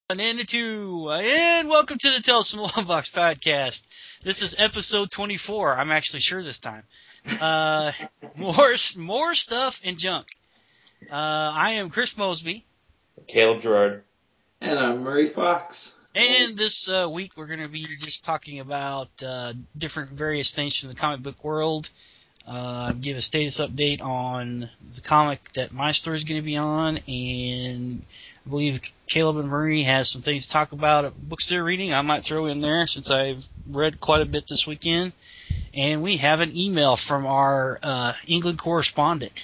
And two, and welcome to the Tales from Longbox podcast. This is episode 24. I'm actually sure this time. More stuff and junk. I am Chris Mosby. Caleb Gerard. And I'm Murray Fox. And this week we're going to be just talking about different various things from the comic book world. Give a status update on the comic that my story is going to be on, and I believe Caleb and Murray has some things to talk about at books they're reading. I might throw in there since I've read quite a bit this weekend. And we have an email from our England correspondent.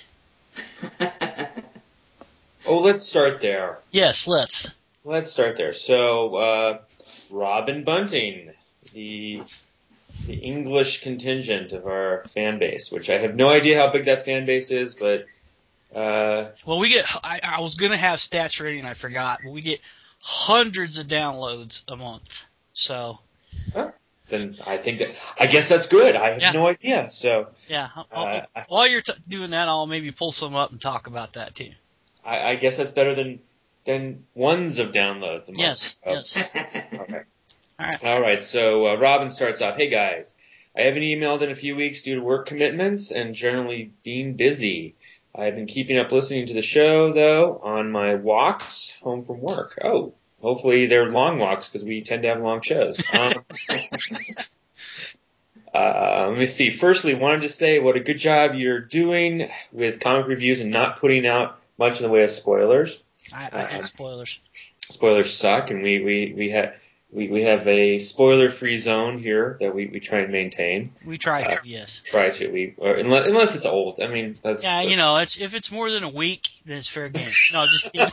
Oh, let's start there. Yes, let's. Let's start there. So, Robin Bunting, the English contingent of our fan base, which I have no idea how big that fan base is, but... Well, we get... I was going to have stats ready and I forgot, but we get hundreds of downloads a month. So... Then I guess that's good. I have no idea. So... Yeah. While you're doing that, I'll maybe pull some up and talk about that too. I guess that's better than ones of downloads a month. Yes, yes. Okay. All right, so Robin starts off, "Hey guys, I haven't emailed in a few weeks due to work commitments and generally being busy. I have been keeping up listening to the show, though, on my walks home from work." Oh, hopefully they're long walks because we tend to have long shows. Let me see. Firstly, wanted to say what a good job you're doing with comic reviews and not putting out much in the way of spoilers. I hate spoilers. Spoilers suck, and we have a spoiler-free zone here that we try and maintain. We try to, yes. Try to. Unless it's old. I mean, that's... Yeah, if it's more than a week, then it's fair game. No, just kidding.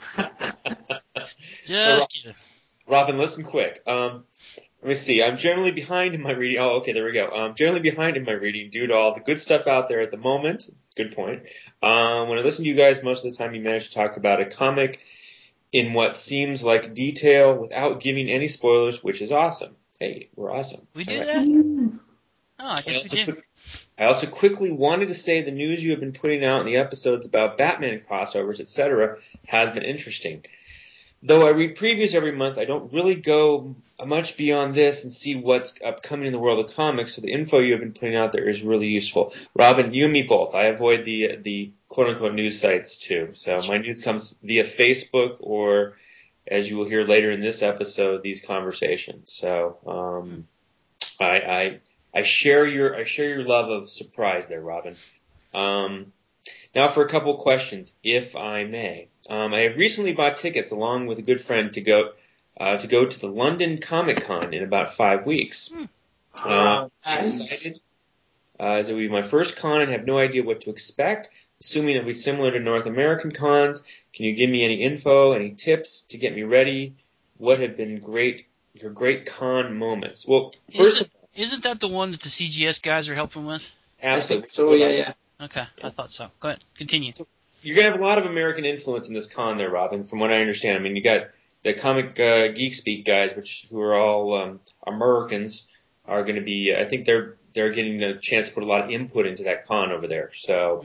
Kidding. Robin, listen quick. Let me see. I'm generally behind in my reading. Oh, okay, there we go. I'm generally behind in my reading due to all the good stuff out there at the moment. Good point. When I listen to you guys, most of the time you manage to talk about a comic in what seems like detail without giving any spoilers, which is awesome. Hey, we're awesome. We do that? Oh, I guess we do. I also quickly wanted to say the news you have been putting out in the episodes about Batman crossovers, etc., has been interesting. Though I read previews every month, I don't really go much beyond this and see what's upcoming in the world of comics, so the info you have been putting out there is really useful. Robin, you and me both. I avoid the quote-unquote news sites, too. So my news comes via Facebook or, as you will hear later in this episode, these conversations. So I share your love of surprise there, Robin. Now for a couple questions, if I may. I have recently bought tickets along with a good friend to go to the London Comic Con in about 5 weeks. I'm excited, as it will be my first con and have no idea what to expect. Assuming it'll be similar to North American cons, can you give me any info, any tips to get me ready? What have been your great con moments? Well, isn't that the one that the CGS guys are helping with? Absolutely. So yeah. Okay, I thought so. Go ahead, continue. You're going to have a lot of American influence in this con there, Robin, from what I understand. I mean, you got the Comic Geek Speak guys, who are all Americans, are going to be, I think they're getting a chance to put a lot of input into that con over there. So,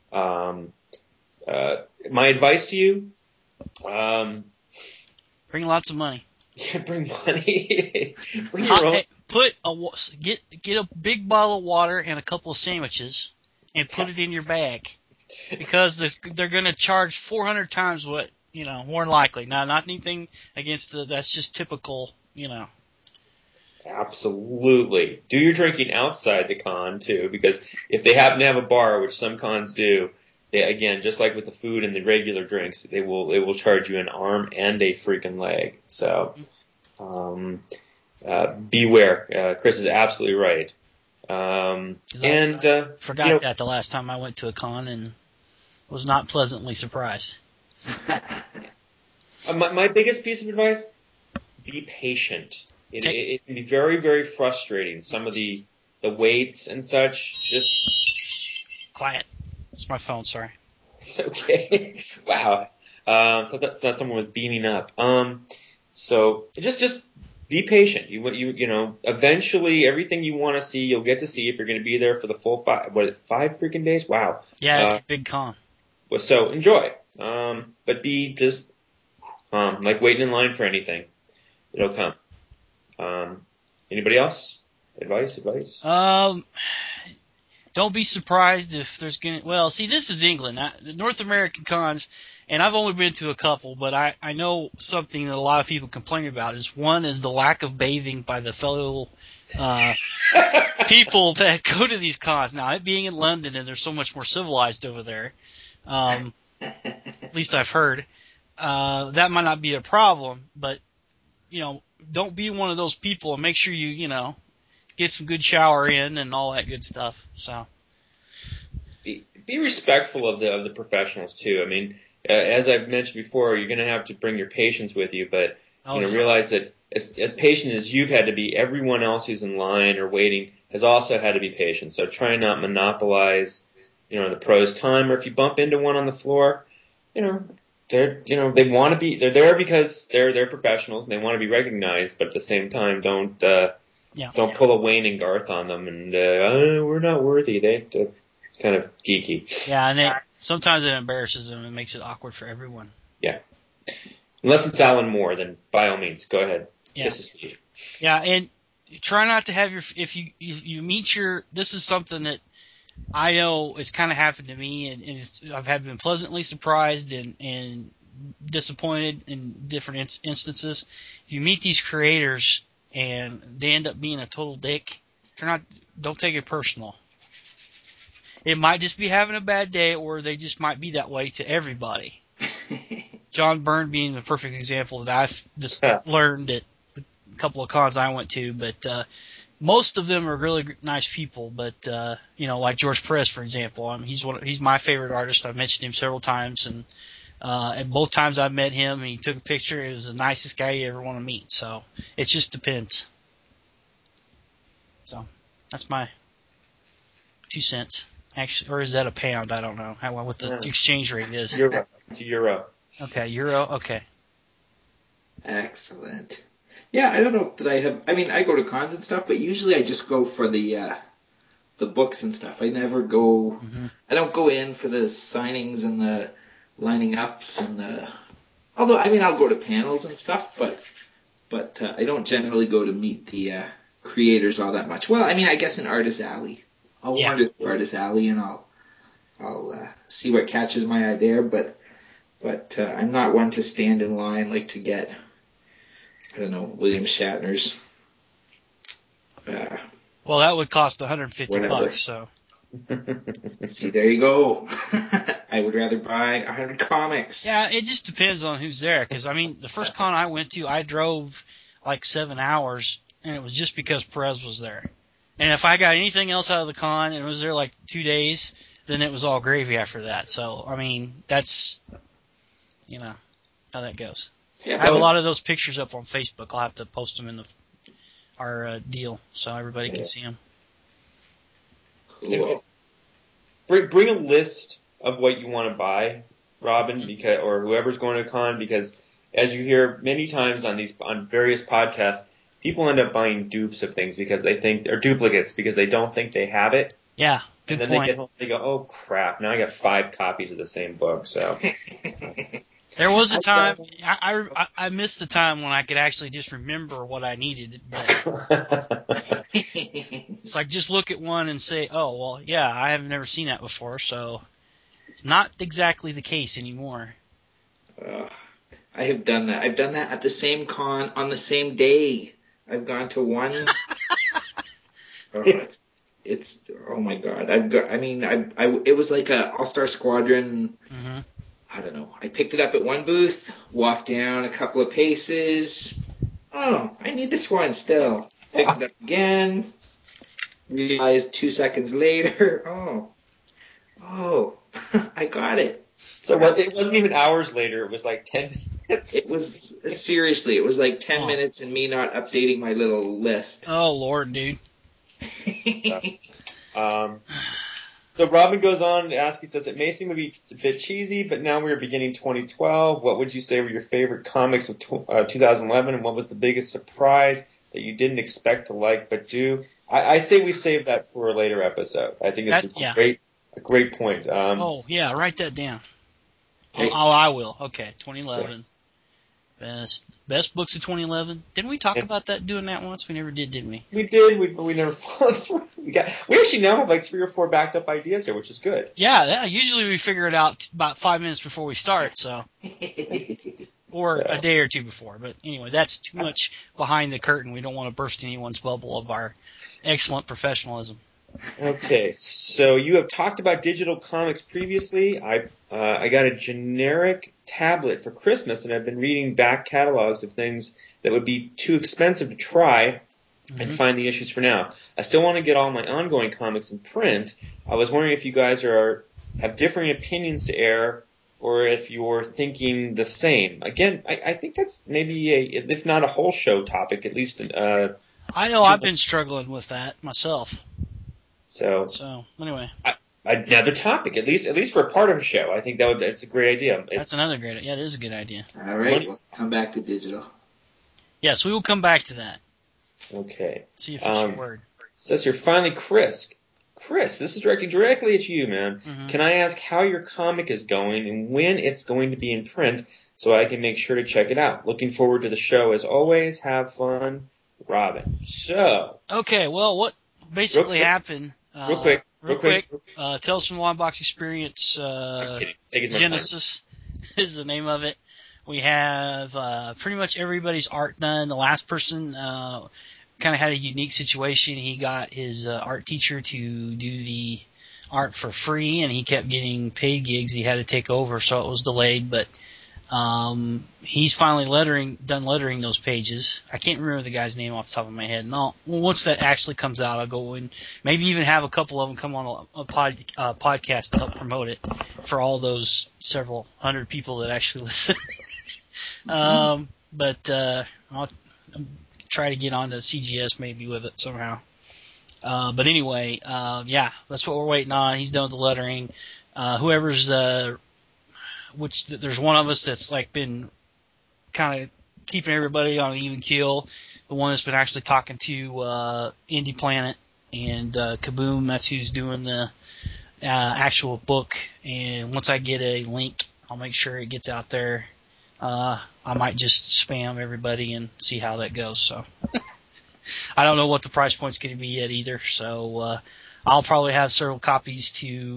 my advice to you, bring lots of money. Yeah, bring money. Bring your own. Get a big bottle of water and a couple of sandwiches and put it in your bag. Because they're going to charge 400 times what, more than likely. Now, not anything against that's just typical, Absolutely. Do your drinking outside the con, too, because if they happen to have a bar, which some cons do, again, just like with the food and the regular drinks, they will charge you an arm and a freaking leg. So, beware. Chris is absolutely right. I forgot that the last time I went to a con and was not pleasantly surprised. My biggest piece of advice, be patient. It can be very, very frustrating. Some of the waits and such. Just quiet. It's my phone, sorry. It's okay. Wow. So that's not someone was beaming up. So just be patient. Eventually everything you want to see, you'll get to see if you're going to be there for the full 5 freaking days? Wow. Yeah, it's a big con. So enjoy. But be just Like waiting in line for anything. It'll come. Anybody else? Advice? Don't be surprised if there's well, see, this is England. The North American cons, and I've only been to a couple, but I know something that a lot of people complain about is the lack of bathing by the fellow people that go to these cons. Now, it being in London and they're so much more civilized over there, at least I've heard, that might not be a problem, but, don't be one of those people, and make sure you get some good shower in and all that good stuff. So be respectful of the professionals too. I mean, as I've mentioned before, you're going to have to bring your patients with you, but realize that as patient as you've had to be, everyone else who's in line or waiting has also had to be patient. So try and not monopolize, the pros' time. Or if you bump into one on the floor, they're there because they're professionals and they want to be recognized, but at the same time, don't Don't pull a Wayne and Garth on them and we're not worthy. It's kind of geeky. Yeah, and sometimes it embarrasses them and makes it awkward for everyone. Yeah, unless it's Alan Moore, then by all means, go ahead. Yeah. Kiss his feet. Yeah, and try not to have if you meet this is something that I know it's kind of happened to me, and I've been pleasantly surprised and disappointed in different instances. If you meet these creators and they end up being a total dick, don't take it personal. It might just be having a bad day, or they just might be that way to everybody. John Byrne being the perfect example that I've just learned at a couple of cons I went to, but most of them are really nice people. But like George Perez, for example, he's my favorite artist. I've mentioned him several times, and both times I've met him and he took a picture, it was the nicest guy you ever want to meet. So it just depends. So that's my 2 cents. Actually, or is that a pound? I don't know what the exchange rate is. Euro. It's a euro. Okay, euro. Okay. Excellent. Yeah, I don't know that I have. I mean, I go to cons and stuff, but usually I just go for the books and stuff. I never go. Mm-hmm. I don't go in for the signings and the lining ups and the. Although I mean, I'll go to panels and stuff, but I don't generally go to meet the creators all that much. Well, I mean, I guess in Artist Alley, I'll wander through Artist Alley and I'll see what catches my eye there, but I'm not one to stand in line like to get, I don't know, William Shatner's. Well, that would cost $150. So. See, there you go. I would rather buy 100 comics. Yeah, it just depends on who's there. Because I mean, the first con I went to, I drove like 7 hours, and it was just because Perez was there. And if I got anything else out of the con and it was there like 2 days, then it was all gravy after that. So, I mean, that's, how that goes. Yeah, I have a lot of those pictures up on Facebook. I'll have to post them in our deal so everybody can see them. Cool. Bring a list of what you want to buy, Robin, or whoever's going to a con, because as you hear many times on various podcasts, people end up buying dupes of things because they think they're duplicates because they don't think they have it. Yeah, good point. And then they get home and they go, oh crap, now I got 5 copies of the same book. So there was a time I missed the time when I could actually just remember what I needed. But it's like just look at one and say, oh well, yeah, I have never seen that before. So it's not exactly the case anymore. I have done that. I've done that at the same con on the same day. I've gone to one. It's oh my god. It was like a All-Star Squadron. Mm-hmm. I don't know. I picked it up at one booth, walked down a couple of paces. Oh, I need this one still. Picked it up again. Realized 2 seconds later. Oh, I got it. So it wasn't even hours later. It was like 10 minutes. It was seriously. It was like 10 minutes and me not updating my little list. Oh Lord, dude. So Robin goes on to ask, he says, it may seem to be a bit cheesy, but now we're beginning 2012. What would you say were your favorite comics of 2011, and what was the biggest surprise that you didn't expect to like but do? I say we save that for a later episode. I think it's a great point. Write that down. I will. Okay, 2011. Best books of 2011. Didn't we talk about that, doing that once? We never didn't we? We did. We never followed through. We actually now have like 3 or 4 backed up ideas here, which is good. Yeah. Usually we figure it out about 5 minutes before we start, so. Or a day or two before. But anyway, that's too much behind the curtain. We don't want to burst anyone's bubble of our excellent professionalism. Okay, so you have talked about digital comics previously. I got a generic tablet for Christmas, and I've been reading back catalogs of things that would be too expensive to try and find the issues for now. I still want to get all my ongoing comics in print. I was wondering if you guys have differing opinions to air, or if you're thinking the same. Again, I think that's maybe if not a whole show topic, at least. I know I've been struggling with that myself. So anyway, another topic, at least for a part of a show. I think that's a great idea. That's another great. Yeah, it is a good idea. All right, we'll come back to digital. Yes, we will come back to that. Okay. See if it's your word. Says here finally, Chris. Chris, this is directed directly at you, man. Mm-hmm. Can I ask how your comic is going and when it's going to be in print so I can make sure to check it out? Looking forward to the show as always. Have fun, Robin. So. Okay, well, what basically happened? Real quick. Tales from the Long Box Experience. I'm kidding. Take as much Genesis is the name of it. We have pretty much everybody's art done. The last person kind of had a unique situation. He got his art teacher to do the art for free, and he kept getting paid gigs. He had to take over, so it was delayed. But he's finally done lettering those pages. I can't remember the guy's name off the top of my head. No, once that actually comes out, I'll go and maybe even have a couple of them come on a podcast to help promote it for all those several hundred people that actually listen. But I'll try to get onto CGS maybe with it somehow. But anyway, yeah, that's what we're waiting on. He's done with the lettering. Whoever's there's one of us that's like been kind of keeping everybody on an even keel. The one that's been actually talking to Indie Planet and Kaboom. That's who's doing the actual book. And once I get a link, I'll make sure it gets out there. I might just spam everybody and see how that goes. So I don't know what the price point's going to be yet either. So I'll probably have several copies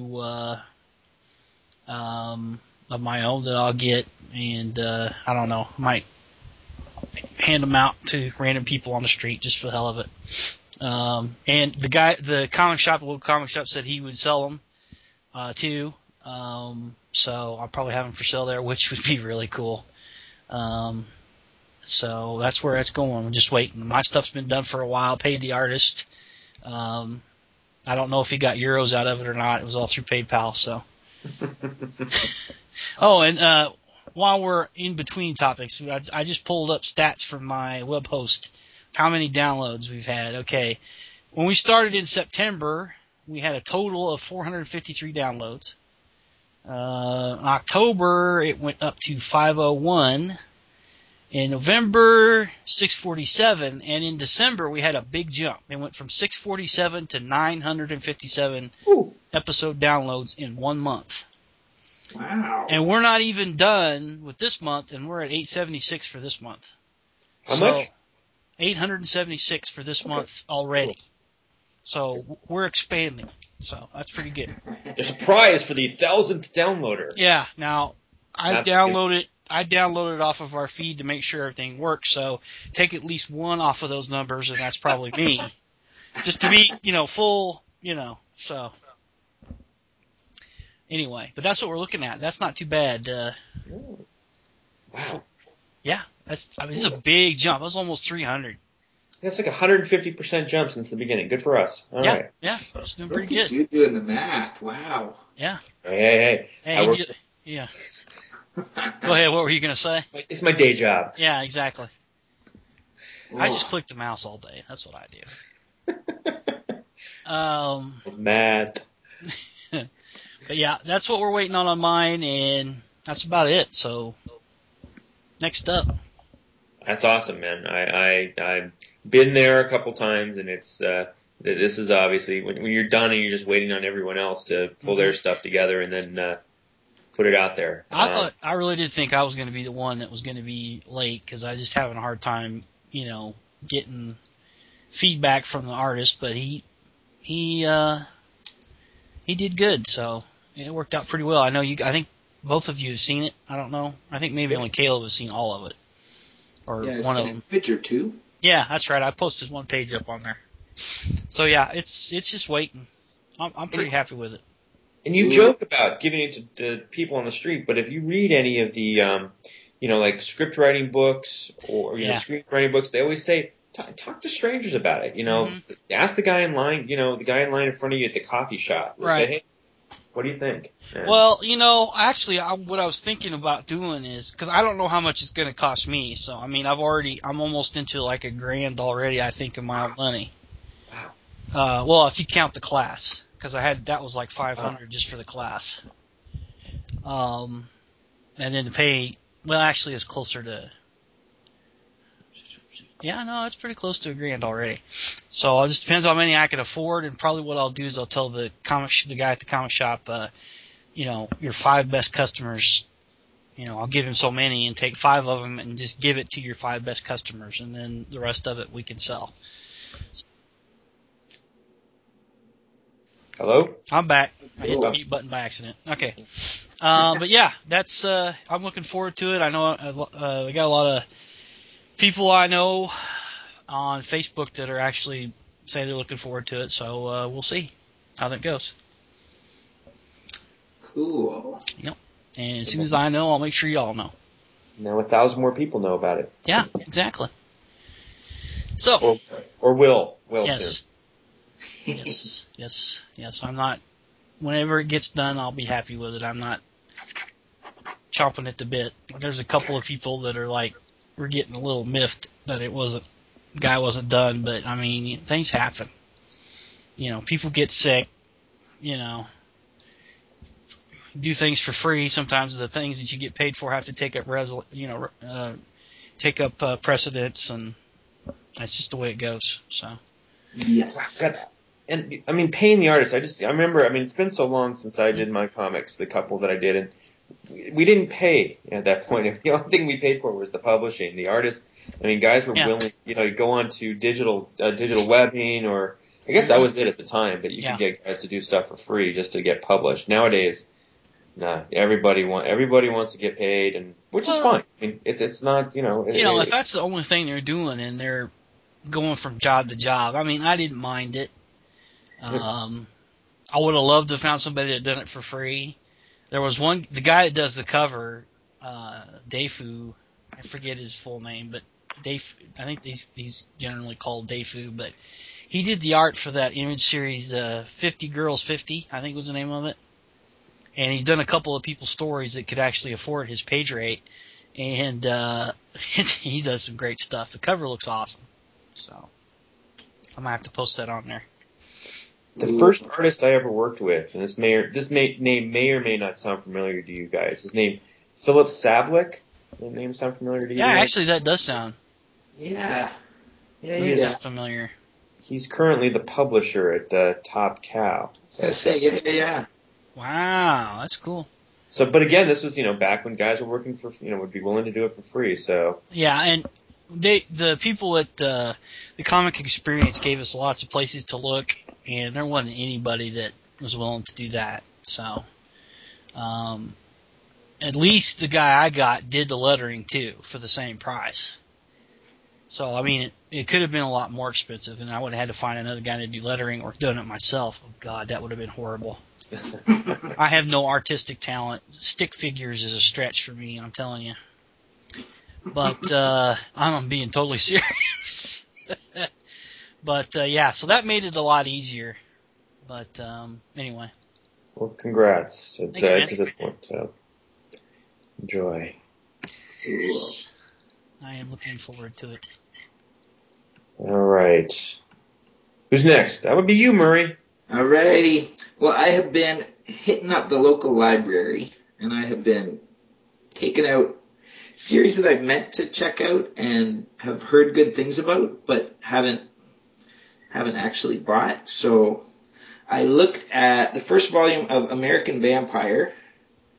of my own that I'll get, and I don't know, might hand them out to random people on the street just for the hell of it. And the local comic shop said he would sell them too. So I'll probably have them for sale there, which would be really cool. So that's where it's going. I'm just waiting. My stuff's been done for a while. Paid the artist. I don't know if he got euros out of it or not. It was all through PayPal. So. Oh, and while we're in between topics, I just pulled up stats from my web host. How many downloads we've had? Okay, when we started in September, we had a total of 453 downloads. In October, it went up to 501. In November, 647, and in December, we had a big jump. It went from 647 to 957 episode downloads in 1 month. Wow. And we're not even done with this month, and we're at 876 for this month. How much? 876 for this month already. Cool. So we're expanding. So that's pretty good. There's a prize for the 1,000th downloader. Yeah. Now, I downloaded off of our feed to make sure everything works. So take at least one off of those numbers, and that's probably me. Just to be, full, so. Anyway, but that's what we're looking at. That's not too bad. Wow. Yeah, it's a big jump. It was almost 300. That's like a 150% jump since the beginning. Good for us. All right. Yeah, it's doing pretty good. You're doing the math. Wow. Yeah. Hey. Yeah. Go ahead. What were you going to say? It's my day job. Yeah, exactly. Oh. I just click the mouse all day. That's what I do. Matt. But yeah, that's what we're waiting on mine, and that's about it. So, next up. That's awesome, man. I've been there a couple times, and it's this is obviously when you're done and you're just waiting on everyone else to pull their stuff together, and then put it out there. I really did think I was going to be the one that was going to be late because I was just having a hard time, getting feedback from the artist. But he did good, so it worked out pretty well. I think both of you have seen it. I don't know. I think maybe only Caleb has seen all of it, or one of them. A picture too. Yeah, that's right. I posted one page up on there. So yeah, it's just waiting. I'm pretty happy with it. And you joke about giving it to the people on the street, but if you read any of the, like script writing books or screenwriting books, they always say talk to strangers about it. Ask the guy in line, the guy in line in front of you at the coffee shop. Just say, hey, what do you think? And well, actually, what I was thinking about doing is because I don't know how much it's going to cost me. So I mean, I'm almost into like $1,000 already. I think of my own money. Wow. Well, if you count the class, because that was like $500 just for the class. And then to pay, well, actually, it's closer to. Yeah, no, it's pretty close to $1,000 already. So it just depends on how many I can afford, and probably what I'll do is I'll tell the guy at the comic shop, your 5 best customers. I'll give him so many and take 5 of them and just give it to your 5 best customers, and then the rest of it we can sell. Hello? I'm back. I hit the mute button by accident. Okay. But yeah, that's, I'm looking forward to it. I know, we got a lot of people I know on Facebook that are actually say they're looking forward to it. So, we'll see how that goes. Cool. Yep. And as soon as I know, I'll make sure y'all know. Now 1,000 more people know about it. Yeah, exactly. So. Or will. Yes. Soon. Yes. I'm not. Whenever it gets done, I'll be happy with it. I'm not chomping at the bit. There's a couple of people that are like, we're getting a little miffed that the guy wasn't done, but I mean, things happen. People get sick. Do things for free. Sometimes the things that you get paid for have to take up precedence, and that's just the way it goes. So. Yes. Wow, and I mean, paying the artist. I remember. I mean, it's been so long since I did my comics, the couple that I did, and we didn't pay at that point. The only thing we paid for was the publishing. The artist. I mean, guys were willing. You go on to digital webbing, or I guess that was it at the time. But you could get guys to do stuff for free just to get published. Nowadays, nah. Everybody wants to get paid, and which is fine. I mean, it's not. If that's the only thing they're doing and they're going from job to job, I mean, I didn't mind it. I would have loved to have found somebody that done it for free. There was the guy that does the cover, Deifu, I forget his full name, but I think he's generally called Deifu, but he did the art for that Image series, 50 Girls 50, I think was the name of it. And he's done a couple of people's stories that could actually afford his page rate, and he does some great stuff. The cover looks awesome, so I might have to post that on there. The first artist I ever worked with, and this name may or may not sound familiar to you guys. His name, Philip Sablik. Does that name sound familiar to you guys? Yeah, actually, that does sound. Yeah. Sound familiar. He's currently the publisher at Top Cow. Yeah. Wow, that's cool. So, but again, this was back when guys were working for would be willing to do it for free. So yeah, and the people at the Comic Experience gave us lots of places to look, and there wasn't anybody that was willing to do that. So, at least the guy I got did the lettering too for the same price. So, I mean, it could have been a lot more expensive, and I would have had to find another guy to do lettering or done it myself. Oh God, that would have been horrible. I have no artistic talent. Stick figures is a stretch for me, I'm telling you. But I'm being totally serious. But yeah, so that made it a lot easier. But anyway. Well, congrats to this point. So enjoy. Yes. I am looking forward to it. All right. Who's next? That would be you, Murray. Alrighty. Well, I have been hitting up the local library, and I have been taking out series that I've meant to check out and have heard good things about, but haven't actually bought. So I looked at the first volume of American Vampire,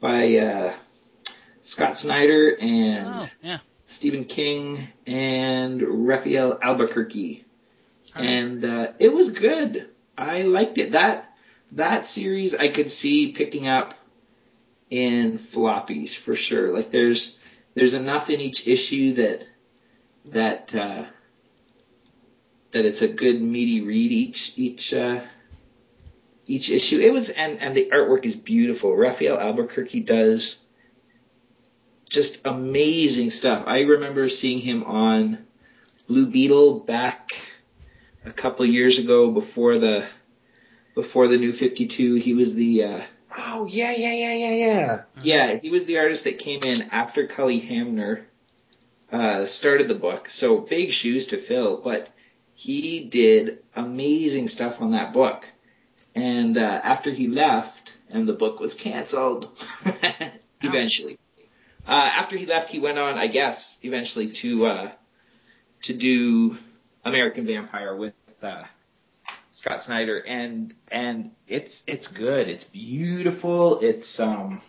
by Scott Snyder and Oh, yeah. Stephen King and Raphael Albuquerque. All right. And it was good. I liked it. That series I could see picking up in floppies for sure. Like there's enough in each issue that it's a good meaty read each issue. It was and the artwork is beautiful. Raphael Albuquerque does just amazing stuff. I remember seeing him on Blue Beetle back a couple years ago before the New 52. He was the Oh, yeah. yeah, he was the artist that came in after Cully Hamner started the book. So big shoes to fill, but he did amazing stuff on that book. And after he left, and the book was canceled eventually. After he left, he went on, I guess, eventually to do American Vampire with Scott Snyder, and it's good. It's beautiful. It's a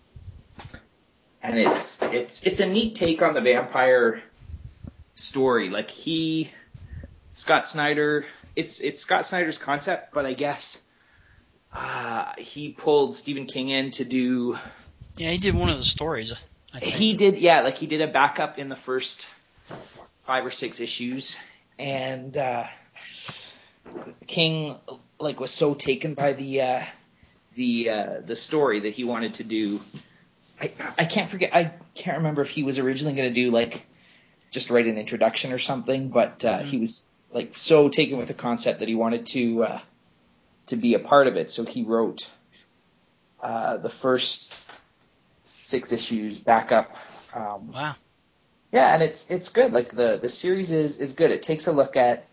neat take on the vampire story. Like Scott Snyder, it's Scott Snyder's concept, but I guess he pulled Stephen King in to do. Yeah, he did one of the stories, I think. He did, yeah, like he did a backup in the first 5 or 6 issues, and King was so taken by the story that he wanted to do. I can't remember if he was originally going to do just write an introduction or something, but he was so taken with the concept that he wanted to be a part of it. So he wrote the first 6 issues back up. Wow. Yeah, and it's good. Like the series is good. It takes a look at,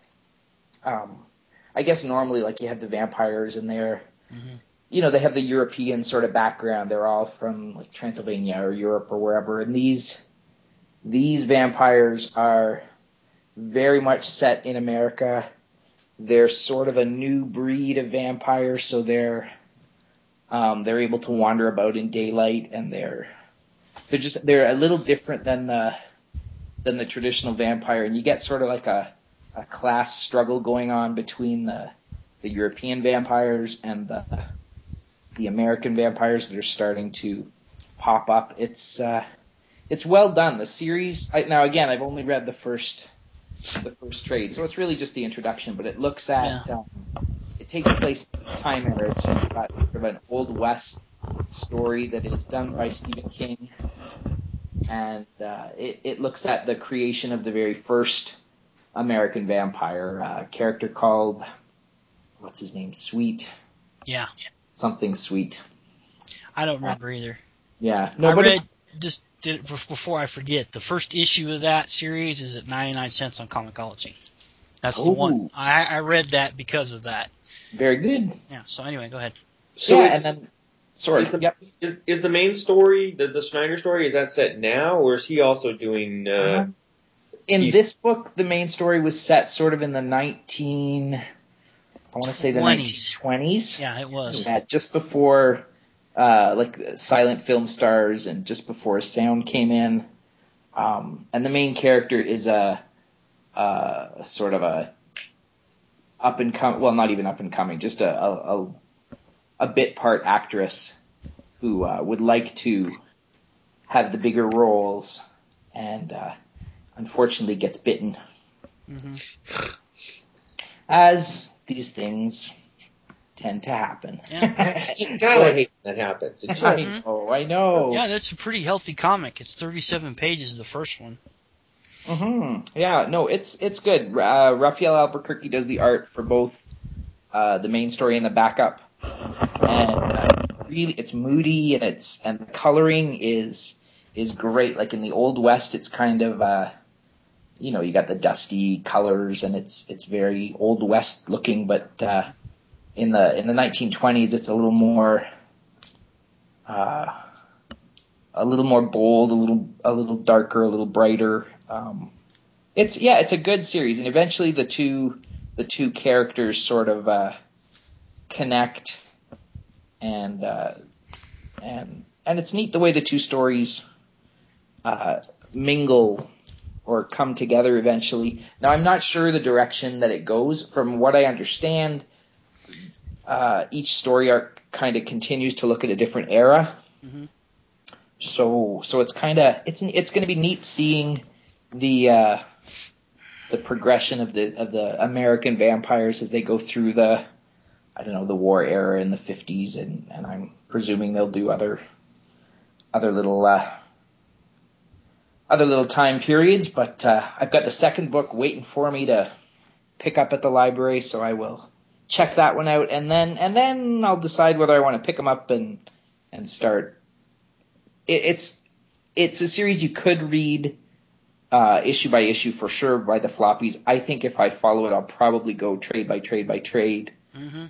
I guess normally you have the vampires in there. Mm-hmm. You know, they have the European sort of background. They're all from Transylvania or Europe or wherever. And these vampires are very much set in America. They're sort of a new breed of vampires, so they're able to wander about in daylight, and they're a little different than the traditional vampire, and you get sort of a class struggle going on between the European vampires and the American vampires that are starting to pop up. It's well done. The series, now again, I've only read the first trade, so it's really just the introduction, but it looks at it takes place in time era. It's got sort of an Old West story that is done by Stephen King, and it looks at the creation of the very first American vampire, a character called, what's his name? Sweet. Yeah. Something Sweet. I don't remember either. Yeah. No, I read, just did it before I forget, the first issue of that series is at 99 cents on Comixology. That's the one. I read that because of that. Very good. Yeah, so anyway, go ahead. So and then, sorry. Is the main story, the Snyder story, is that set now, or is he also doing... in this book, the main story was set sort of in the 1920s. Yeah, it was. Yeah, just before, silent film stars and just before sound came in. And the main character is a sort of a up and coming, well, not even up and coming, just a bit part actress who would like to have the bigger roles, and unfortunately gets bitten. Mm-hmm. As these things tend to happen. Yeah. God, I hate when that happens. I know. Yeah, that's a pretty healthy comic. It's 37 pages, the first one. Mm-hmm. Yeah, no, it's good. Raphael Albuquerque does the art for both the main story and the backup, and really, it's moody, and the coloring is great. Like in the Old West, it's kind of you got the dusty colors, and it's very Old West looking, but in the 1920s, it's a little more bold, a little darker, a little brighter. It's a good series, and eventually the two characters sort of connect, and it's neat the way the two stories mingle or come together eventually. Now, I'm not sure the direction that it goes. From what I understand, each story arc kind of continues to look at a different era. Mm-hmm. So it's kind of it's going to be neat seeing the progression of the American vampires as they go through the war era in the 50s, and I'm presuming they'll do other little time periods. But I've got the second book waiting for me to pick up at the library, so I will check that one out, and then I'll decide whether I want to pick them up and start. It's a series you could read issue by issue for sure by the floppies. I think if I follow it, I'll probably go trade by trade by trade. Mm-hmm.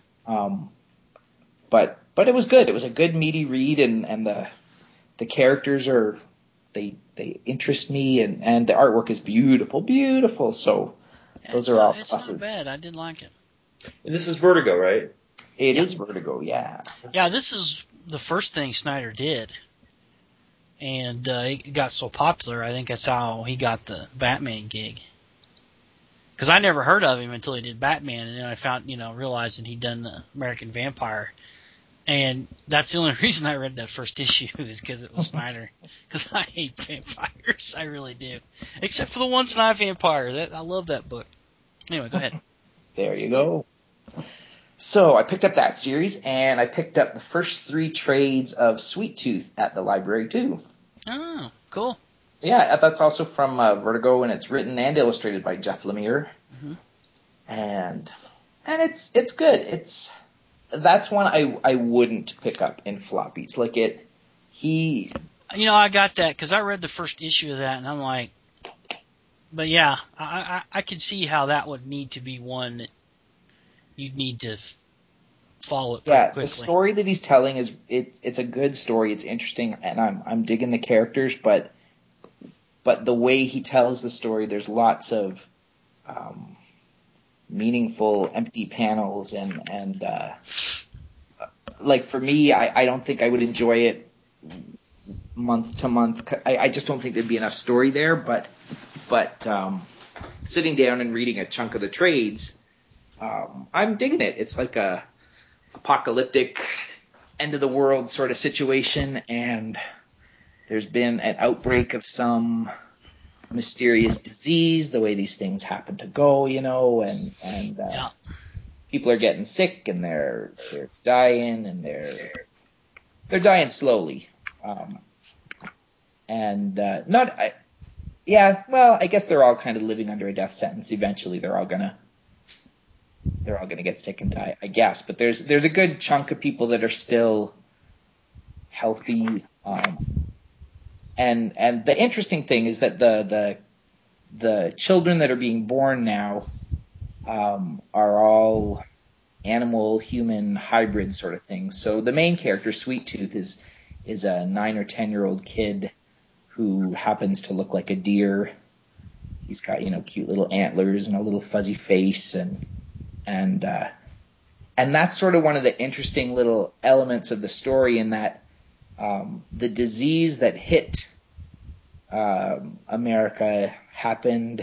But it was good. It was a good meaty read, and the characters they interest me, and the artwork is beautiful. So those are all pluses. It's not bad. I did like it. And this is Vertigo, right? It is Vertigo, yeah. Yeah, this is the first thing Snyder did. And it got so popular, I think that's how he got the Batman gig. Because I never heard of him until he did Batman, and then I realized that he'd done the American Vampire. And that's the only reason I read that first issue is because it was Snyder. Because I hate vampires, I really do. Except for the Once and I Vampire. I love that book. Anyway, go ahead. There you go. So I picked up that series, and I picked up the first 3 trades of Sweet Tooth at the library too. Oh, cool. Yeah, that's also from Vertigo, and it's written and illustrated by Jeff Lemire. Mm-hmm. And it's good. That's one I wouldn't pick up in floppies. I got that because I read the first issue of that, and I'm like, but yeah, I could see how that would need to be one that you'd need to follow it pretty quickly. The story that he's telling it's a good story. It's interesting, and I'm digging the characters, but the way he tells the story, there's lots of meaningful empty panels, and like for me, I don't think I would enjoy it month to month. I just don't think there'd be enough story there. But sitting down and reading a chunk of the trades, I'm digging it. It's like a apocalyptic end of the world sort of situation, and there's been an outbreak of some mysterious disease, the way these things happen to go, and people are getting sick, and they're dying, and they're dying slowly. I guess they're all kind of living under a death sentence. Eventually, they're all gonna get sick and die, I guess. But there's a good chunk of people that are still healthy. And the interesting thing is that the children that are being born now are all animal-human hybrid sort of things. So the main character, Sweet Tooth, is a 9 or 10-year-old kid who happens to look like a deer. He's got cute little antlers and a little fuzzy face, and that's sort of one of the interesting little elements of the story, in that the disease that hit America happened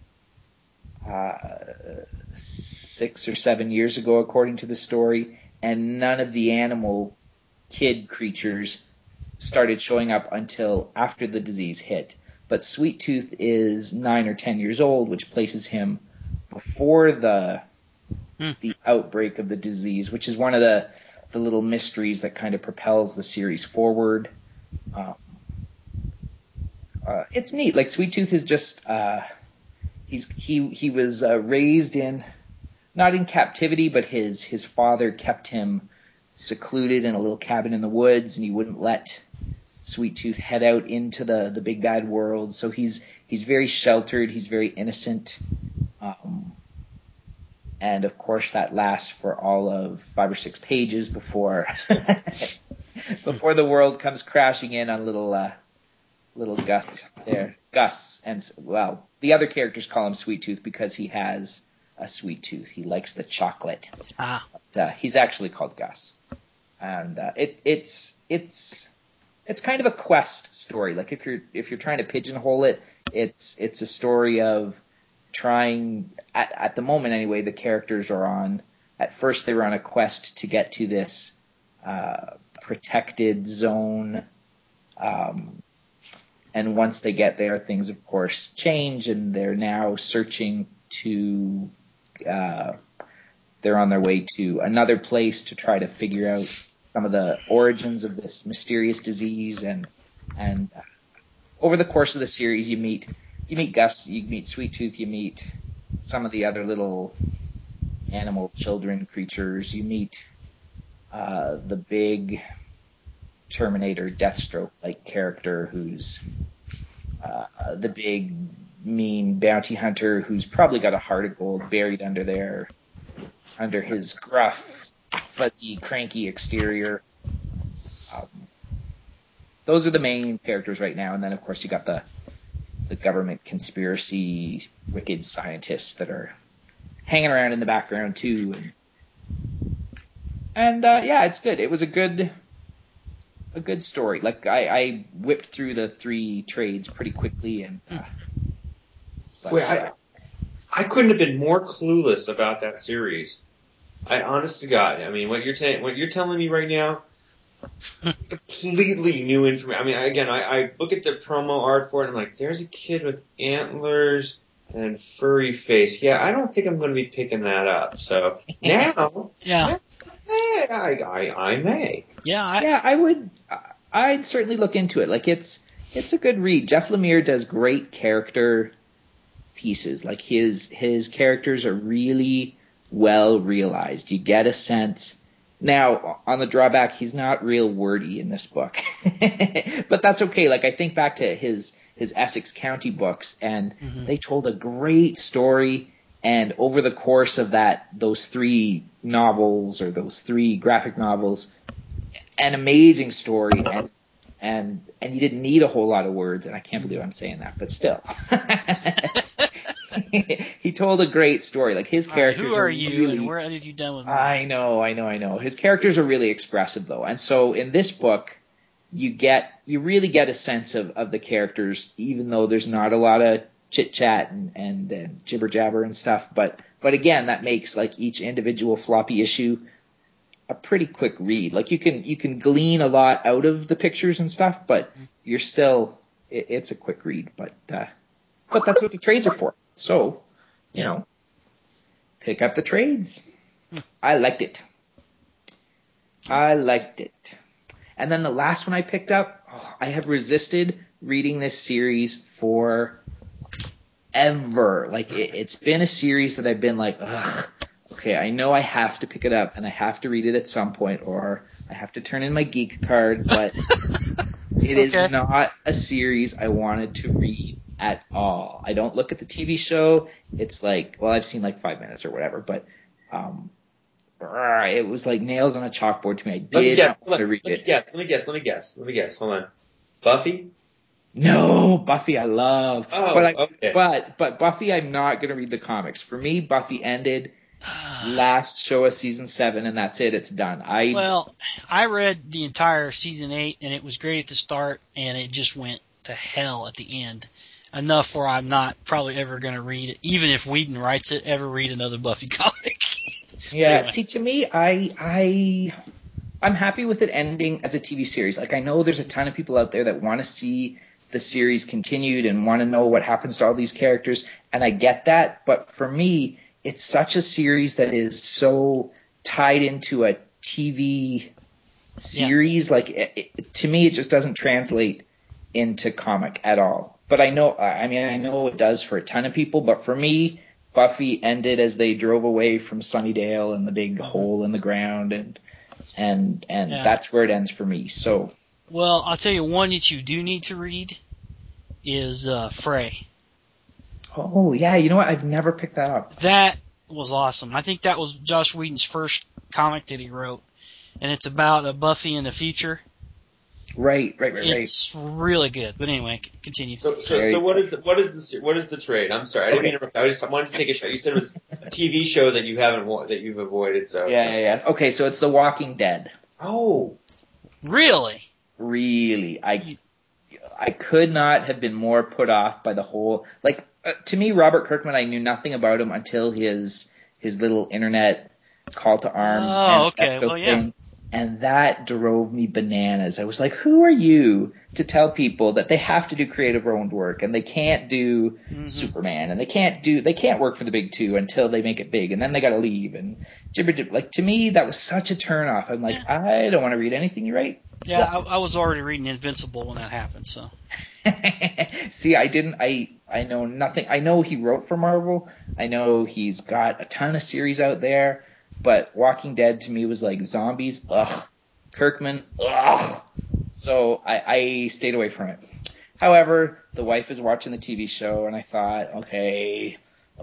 6 or 7 years ago, according to the story, and none of the animal kid creatures started showing up until after the disease hit. But Sweet Tooth is 9 or 10 years old, which places him before the outbreak of the disease, which is one of the little mysteries that kind of propels the series forward. It's neat. Like, Sweet Tooth is just he was raised not in captivity, but his father kept him secluded in a little cabin in the woods, and he wouldn't let Sweet Tooth head out into the big bad world. So he's very sheltered. He's very innocent. And of course that lasts for all of 5 or 6 pages before the world comes crashing in on little Gus there. Gus, and the other characters call him Sweet Tooth because he has a sweet tooth. He likes the chocolate. But, he's actually called Gus. And it's it's kind of a quest story. Like if you're trying to pigeonhole it, it's a story of trying at the moment anyway. The characters are on. At first, they were on a quest to get to this protected zone, and once they get there, things of course change, and they're now searching to. They're on their way to another place to try to figure out some of the origins of this mysterious disease, and over the course of the series, you meet Gus, you meet Sweet Tooth, you meet some of the other little animal children creatures, you meet the big Terminator Deathstroke like character who's the big mean bounty hunter who's probably got a heart of gold buried under his gruff, fuzzy, cranky exterior. Those are the main characters right now, and then of course you got the government conspiracy, wicked scientists that are hanging around in the background too. And yeah, it's good. It was a good story. Like I whipped through the 3 trades pretty quickly, and I couldn't have been more clueless about that series. I honest to God, I mean, what you're telling me right now, completely new information. I mean, again, I look at the promo art for it, and I'm like, there's a kid with antlers and furry face. Yeah, I don't think I'm going to be picking that up. So now, Yeah. I may. Yeah, I would. I'd certainly look into it. Like it's a good read. Jeff Lemire does great character pieces. Like his characters are really well realized. You get a sense. Now, on the drawback, he's not real wordy in this book, but that's okay. Like I think back to his Essex County books, and they told a great story. And over the course of those 3 novels or those 3 graphic novels, an amazing story, and you didn't need a whole lot of words. And I can't believe I'm saying that, but still. He told a great story. Like his characters. Right, who are you, really, and where have you done with me? I know. His characters are really expressive, though, and so in this book, you really get a sense of the characters, even though there's not a lot of chit chat and jibber jabber and stuff. But again, that makes like each individual floppy issue a pretty quick read. Like you can glean a lot out of the pictures and stuff, but you're still it's a quick read. But that's what the trades are for. So, you know, pick up the trades. I liked it. And then the last one I picked up, I have resisted reading this series forever. Like it's been a series that I've been like, ugh, okay, I know I have to pick it up and I have to read it at some point, or I have to turn in my geek card, but it is not a series I wanted to read at all. I don't look at the TV show. It's like, well, I've seen like 5 minutes or whatever, but it was like nails on a chalkboard to me. I did not want to read it. Let me guess. Hold on. Buffy? No, Buffy I love. Oh, okay. But Buffy I'm not going to read the comics. For me, Buffy ended last show of season 7, and that's it. It's done. I read the entire season 8, and it was great at the start, and it just went to hell at the end. Enough where I'm not probably ever going to read it, even if Whedon writes it, ever read another Buffy comic. Yeah, anyway. See, to me, I'm happy with it ending as a TV series. Like, I know there's a ton of people out there that want to see the series continued and want to know what happens to all these characters, and I get that, but for me, it's such a series that is so tied into a TV series. Yeah. Like, to me, it just doesn't translate into comic at all. But I know it does for a ton of people, but for me, Buffy ended as they drove away from Sunnydale and the big hole in the ground, and that's where it ends for me. So, well, I'll tell you one that you do need to read is Frey. Oh yeah, you know what? I've never picked that up. That was awesome. I think that was Joss Whedon's first comic that he wrote, and it's about a Buffy in the future. Right. It's really good. But anyway, continue. So what is the trade? I'm sorry, I didn't mean to interrupt. I just wanted to take a shot. You said it was a TV show that you've avoided. So yeah. Okay, so it's The Walking Dead. Oh, really? really, I could not have been more put off by the whole, like, to me, Robert Kirkman, I knew nothing about him until his little internet call to arms manifesto thing. And that drove me bananas. I was like, who are you to tell people that they have to do creative owned work and they can't do Superman and they can't work for the big two until they make it big and then they got to leave and like, to me, that was such a turnoff. I'm like, I don't want to read anything you write. Yeah, I was already reading Invincible when that happened, so. See, I know nothing. I know he wrote for Marvel. I know he's got a ton of series out there, but Walking Dead to me was like zombies. Ugh. Kirkman. Ugh. So I stayed away from it. However, the wife is watching the TV show, and I thought, okay,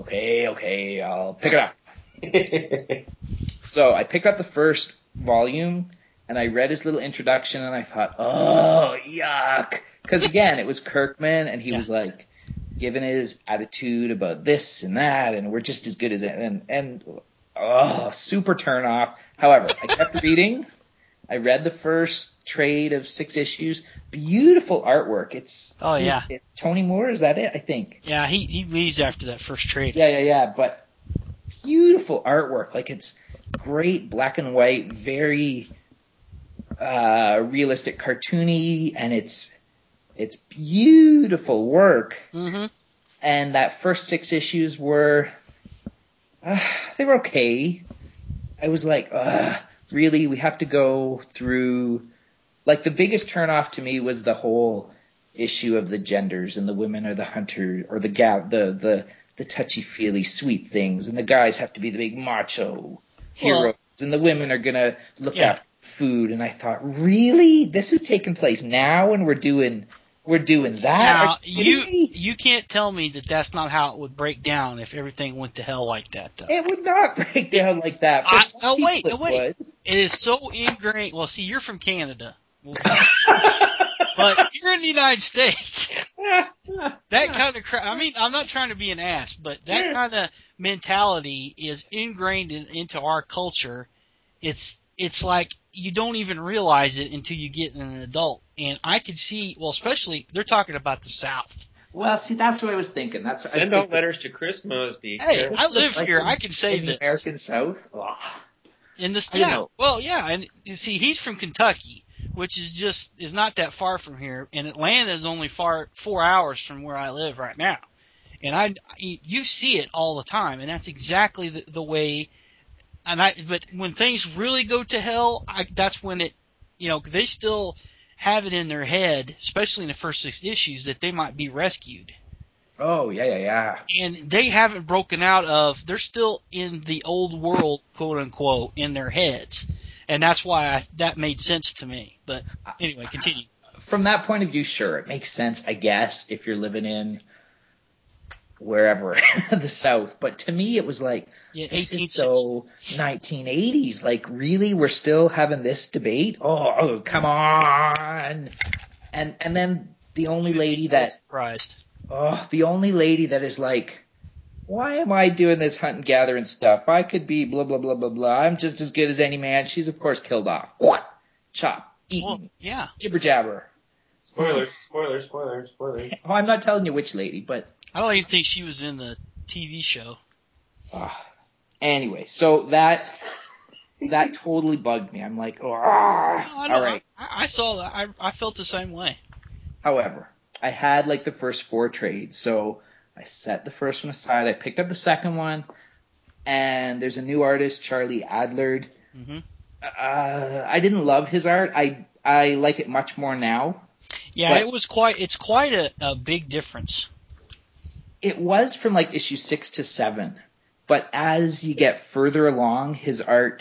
I'll pick it up. So I picked up the first volume, and I read his little introduction, and I thought, oh, yuck. Because, again, it was Kirkman, and he was, like, giving his attitude about this and that, and we're just as good as it. And super turn off. However, I kept reading. I read the first trade of 6 issues. Beautiful artwork. It's Tony Moore, is that it? I think. Yeah, he leaves after that first trade. Yeah. But beautiful artwork. Like, it's great black and white, very realistic, cartoony, and it's beautiful work. Mm-hmm. And that first 6 issues were they were okay. I was like, really, we have to go through. Like, the biggest turnoff to me was the whole issue of the genders, and the women are the hunter, or the touchy-feely sweet things, and the guys have to be the big macho heroes, and the women are gonna look after food. And I thought, really, this is taking place now, and we're doing that? Now, you can't tell me that that's not how it would break down if everything went to hell like that, though. It would not break down like that. Wait. It is so ingrained. Well, see, you're from Canada. But here in the United States, that kind of crap, I mean, I'm not trying to be an ass, but that kind of mentality is ingrained into our culture. It's like you don't even realize it until you get an adult. And I could see, well, especially, they're talking about the South. Well, see, that's what I was thinking. Send out letters to Chris Mosby. Hey, I live here. I can say in this. The American South? Oh. In the and you see, he's from Kentucky, which is not that far from here, and Atlanta is only 4 hours from where I live right now. And you see it all the time, and that's exactly the way. But when things really go to hell, that's when it, they still have it in their head, especially in the first 6 issues, that they might be rescued. Oh, yeah. And they haven't broken out of, they're still in the old world, quote unquote, in their heads. And that's why that made sense to me. But anyway, continue. From that point of view, sure, it makes sense, I guess, if you're living in wherever, the South. But to me, it was like, this is so 1980s. Like, really? We're still having this debate? Oh, come on. And then the only lady surprised. The only lady that is like, why am I doing this hunt and gathering stuff? I could be blah, blah, blah, blah, blah. I'm just as good as any man. She's, of course, killed off. What? Chop. Eaten. Well, yeah. Jibber jabber. Spoilers. Oh, I'm not telling you which lady, but... I don't even think she was in the TV show. Anyway, so that totally bugged me. I'm like, all right. I saw that. I felt the same way. However, I had like the first 4 trades, so I set the first one aside. I picked up the second one, and there's a new artist, Charlie Adlard. Mm-hmm. I didn't love his art. I like it much more now. Yeah, it's quite a big difference. It was from like issue 6 to 7, but as you get further along, his art,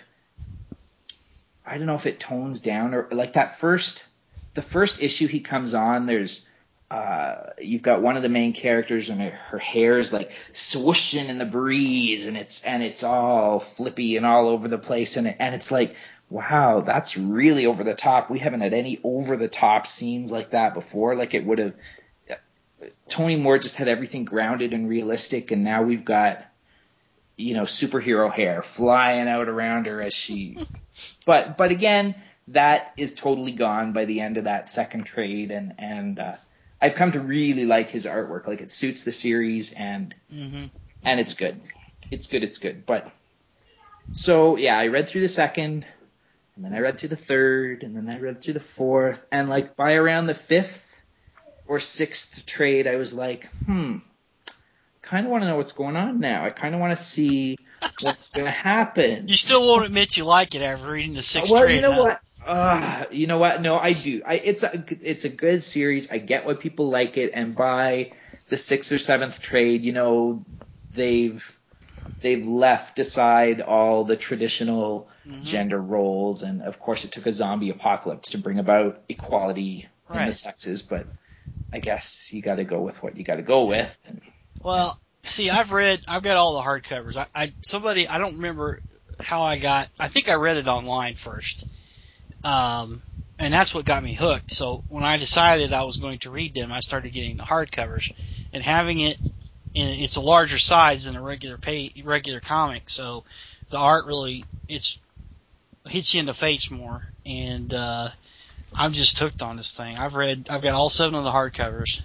I don't know if it tones down or like the first issue he comes on, there's you've got one of the main characters and her hair is like swooshing in the breeze and it's all flippy and all over the place and it's like, wow, that's really over the top. We haven't had any over the top scenes like that before. Like it would have. Tony Moore just had everything grounded and realistic, and now we've got, superhero hair flying out around her as she. But again, that is totally gone by the end of that second trade, and I've come to really like his artwork. Like, it suits the series, and it's good. It's good. But so yeah, I read through the second, and then I read through the third, and then I read through the fourth, and like by around the fifth or sixth trade, I was like, kind of want to know what's going on now. I kind of want to see what's going to happen. You still won't admit you like it after reading the sixth Well, trade. you know what? You know what? No, I do. It's a good series. I get why people like it, and by the sixth or seventh trade, they've left aside all the traditional gender roles, and of course, it took a zombie apocalypse to bring about equality in the sexes. But I guess you got to go with what you got to go with. Well, see, I've got all the hardcovers. I don't remember how I think I read it online first. And that's what got me hooked. So when I decided I was going to read them, I started getting the hardcovers, and having it it's a larger size than a regular comic. So the art really, hits you in the face more. And, I'm just hooked on this thing. I've got all 7 of the hardcovers.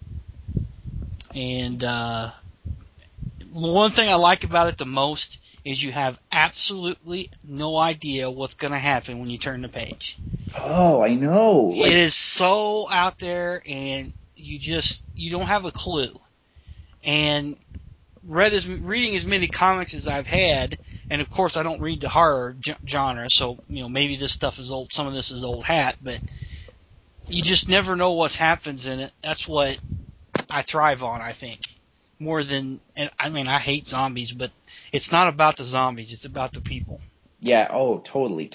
And, the one thing I like about it the most is you have absolutely no idea what's going to happen when you turn the page. Oh, I know. It is so out there, and you don't have a clue. And reading as many comics as I've had, and of course I don't read the horror genre, so maybe this stuff is old, some of this is old hat, but you just never know what happens in it. That's what I thrive on, I think. More than, and I mean, I hate zombies, but it's not about the zombies, it's about the people. Yeah, oh, totally.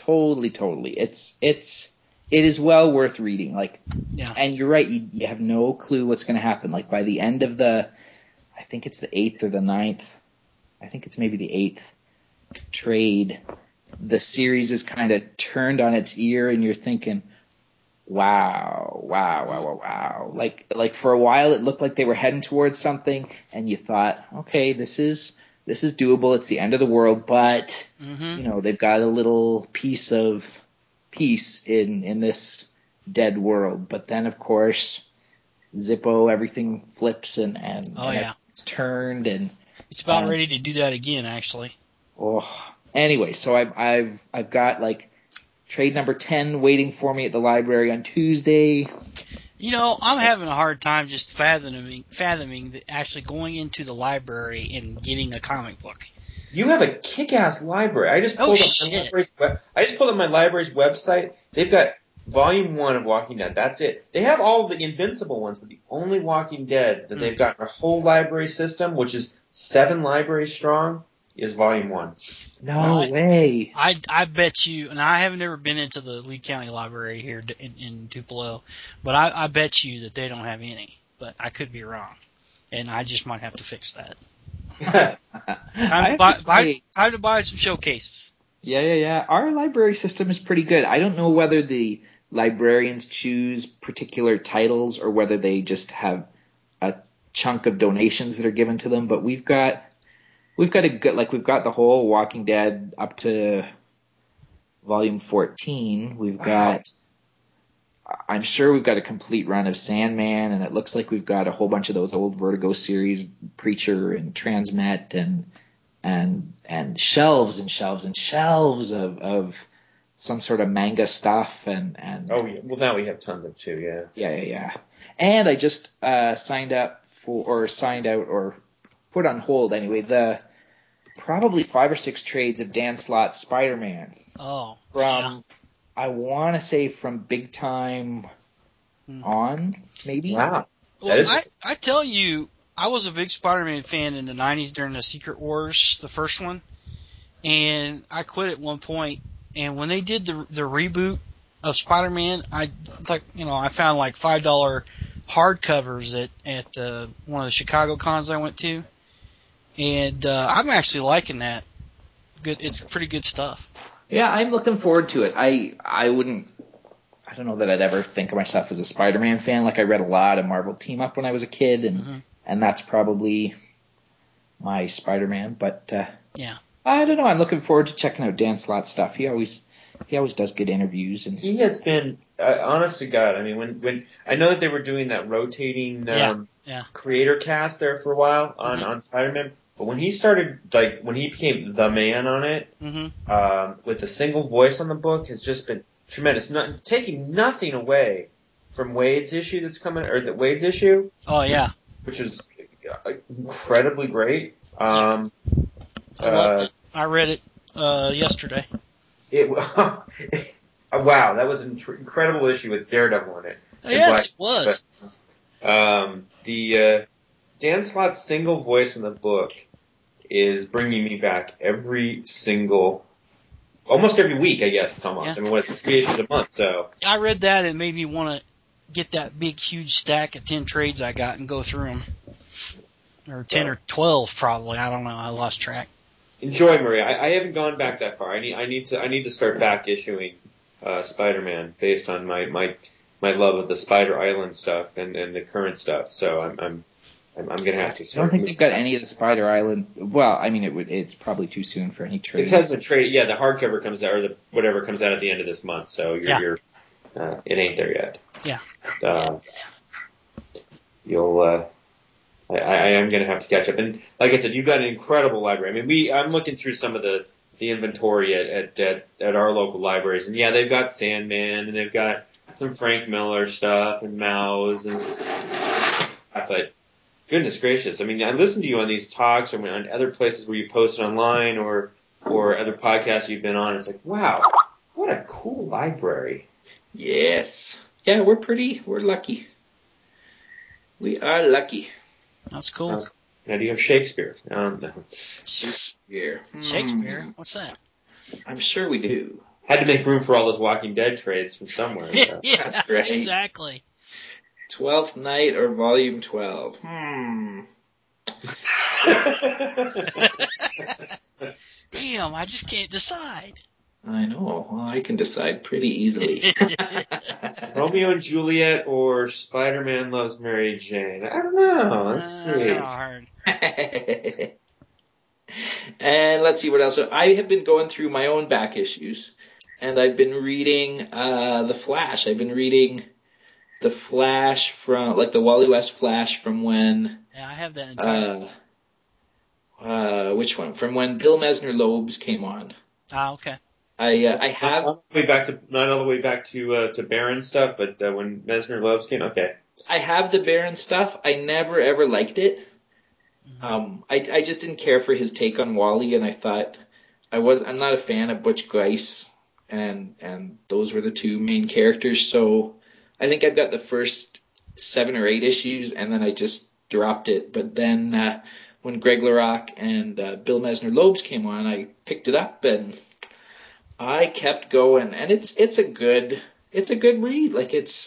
It is well worth reading. And you're right, you have no clue what's going to happen. Like, by the end of I think it's the 8th or the 9th, I think it's maybe the 8th trade, the series is kind of turned on its ear, and you're thinking, wow. Like for a while it looked like they were heading towards something, and you thought, okay, this is doable. It's the end of the world, but they've got a little piece of peace in this dead world. But then, of course, Zippo, everything flips and it's turned, and it's about ready to do that again, actually. Anyway, so I've got like trade number 10 waiting for me at the library on Tuesday. I'm having a hard time just fathoming actually going into the library and getting a comic book. You have a kick-ass library. I just pulled up my library's website. They've got Volume 1 of Walking Dead. That's it. They have all the Invincible ones, but the only Walking Dead that they've got in their whole library system, which is 7 libraries strong, is Volume 1. No way. I bet you, and I have never been into the Lee County Library here in Tupelo, but I bet you that they don't have any. But I could be wrong, and I just might have to fix that. Time to buy some showcases. Yeah. Our library system is pretty good. I don't know whether the librarians choose particular titles or whether they just have a chunk of donations that are given to them, but we've got a good, we've got the whole Walking Dead up to volume 14. We've got, I'm sure we've got a complete run of Sandman, and it looks like we've got a whole bunch of those old Vertigo series, Preacher and Transmet, and shelves and shelves and shelves of some sort of manga stuff, and oh yeah, well now we have tons of too, yeah. And I just signed out or put on hold anyway the probably 5 or 6 trades of Dan Slott's Spider-Man. I want to say from Big Time on, maybe. Wow. Well, I tell you, I was a big Spider-Man fan in the 90s during the Secret Wars, the first one, and I quit at one point. And when they did the reboot of Spider-Man, I found like $5 hardcovers at one of the Chicago cons I went to, and I'm actually liking that. Good, it's pretty good stuff. Yeah, I'm looking forward to it. I don't know that I'd ever think of myself as a Spider-Man fan. Like, I read a lot of Marvel Team Up when I was a kid, and that's probably my Spider-Man. But yeah, I don't know. I'm looking forward to checking out Dan Slott's stuff. He He always does good interviews, and he has been, honest to God, I mean, when I know that they were doing that rotating creator cast there for a while on Spider-Man, but when he started, like, when he became the man on it, with the single voice on the book, has just been tremendous. Not taking nothing away from Wade's issue that's coming, or the Wade's issue. Oh yeah, which is incredibly great. I loved it. I read it yesterday. Wow, that was an incredible issue with Daredevil in it. Yes, it was. The Dan Slott's single voice in the book is bringing me back almost every week, I guess, almost. Yeah. I mean, it's 3 issues a month, so. I read that and it made me want to get that big, huge stack of 10 trades I got and go through them. Or 10 or 12, probably. I don't know. I lost track. Enjoy, Maria. I haven't gone back that far. I need to start back issuing Spider-Man based on my love of the Spider Island stuff and the current stuff. So I'm gonna have to. I don't think they've got any of the Spider Island. Well, I mean, it's probably too soon for any trade. It has a trade. Yeah, the hardcover comes out, or whatever comes out at the end of this month. So it ain't there yet. Yeah. You'll. I am going to have to catch up. And like I said, you've got an incredible library. I mean, I'm looking through some of the inventory at our local libraries, and yeah, they've got Sandman, and they've got some Frank Miller stuff, and Mouse, but goodness gracious, I mean, I listen to you on these talks or on other places where you post it online or other podcasts you've been on. It's like, wow, what a cool library. Yes. Yeah, we're lucky. We are lucky. That's cool. Now, do you have Shakespeare? No. Shakespeare. What's that? I'm sure we do. Had to make room for all those Walking Dead trades from somewhere. So. Yeah, that's right. Exactly. 12th Night or Volume 12? Damn, I just can't decide. I know. Well, I can decide pretty easily. Romeo and Juliet or Spider-Man Loves Mary Jane? I don't know. Let's see. Hard. And let's see what else. So I have been going through my own back issues, and I've been reading The Flash. I've been reading The Flash from, like the Wally West Flash from when... Yeah, I have that entire... which one? From when Bill Messner Loebs came on. Ah, okay. I have... Not all the way back to Baron stuff, but when Messner Loebs came, okay. I have the Baron stuff. I never ever liked it. I just didn't care for his take on Wally, and I thought I'm not a fan of Butch Guice, and those were the two main characters. So I think I've got the first 7 or 8 issues, and then I just dropped it. But then when Greg LaRocque and Bill Messner Loebs came on, I picked it up and I kept going, and it's a good read. Like it's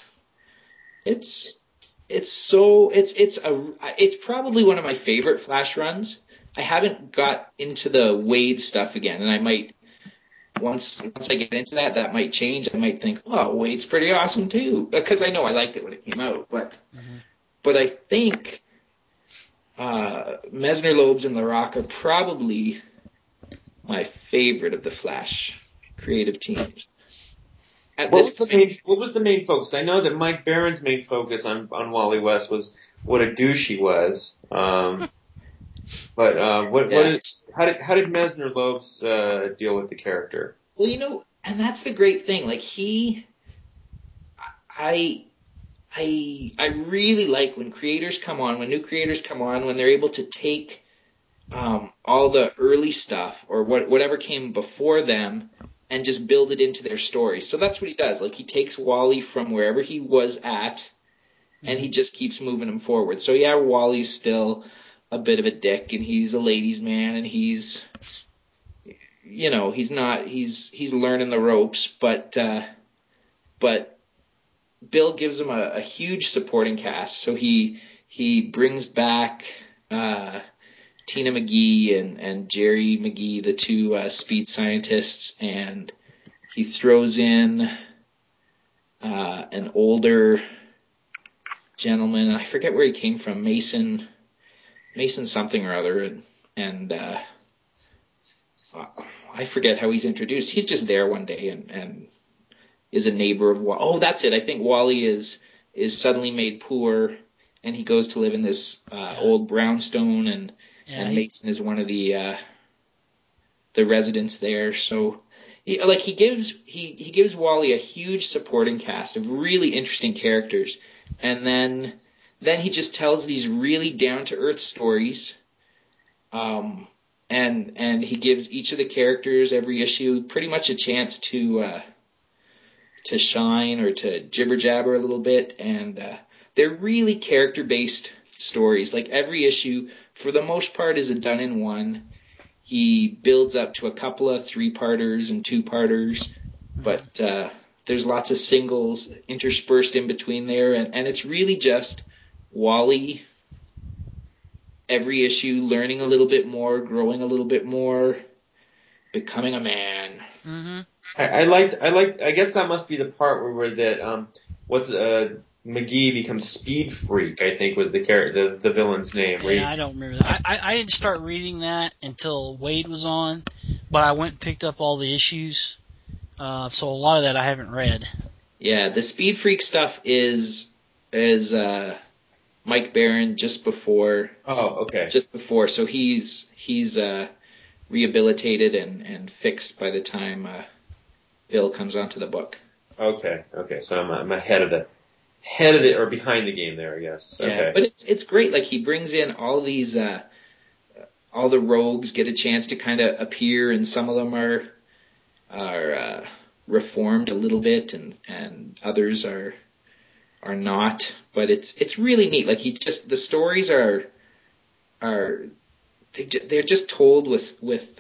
probably one of my favorite Flash runs. I haven't got into the Wade stuff again, and I might once I get into that might change. I might think, oh, Wade's pretty awesome too, because I know I liked it when it came out. But I think Messner Loebs and LaRocque are probably my favorite of the Flash creative teams. What was the main focus? I know that Mike Barron's main focus on Wally West was what a douche he was. But how did Messner Loebs deal with the character? Well, and that's the great thing. Like I really like when new creators come on, when they're able to take all the early stuff or whatever came before them and just build it into their story. So that's what he does. Like he takes Wally from wherever he was at and he just keeps moving him forward. So yeah, Wally's still a bit of a dick and he's a ladies' man and he's learning the ropes, but Bill gives him a huge supporting cast. So he brings back Tina McGee and Jerry McGee, the two speed scientists, and he throws in an older gentleman. I forget where he came from, Mason something or other, and I forget how he's introduced. He's just there one day and is a neighbor of Wally. Oh, that's it. I think Wally is suddenly made poor, and he goes to live in this old brownstone, and Mason is one of the residents there. So he gives Wally a huge supporting cast of really interesting characters, and then he just tells these really down to earth stories. And he gives each of the characters every issue pretty much a chance to shine or to jibber jabber a little bit, and they're really character based stories. Like every issue, for the most part, is a done in one. He builds up to a couple of 3-parters and 2-parters, but there's lots of singles interspersed in between there, and it's really just Wally every issue learning a little bit more, growing a little bit more, becoming a man. Mm-hmm. I guess that must be the part where McGee becomes Speed Freak, I think was the villain's name. Yeah, I don't remember that. I didn't start reading that until Wade was on, but I went and picked up all the issues. So a lot of that I haven't read. Yeah, the Speed Freak stuff is Mike Barron just before. Oh, okay. Just before, so he's rehabilitated and fixed by the time Bill comes onto the book. Okay. So I'm ahead of it or behind the game there, I guess. Yeah, okay. But it's great. Like he brings in all these all the rogues get a chance to kind of appear, and some of them are reformed a little bit, and others are not. But it's really neat. Like the stories are they're just told with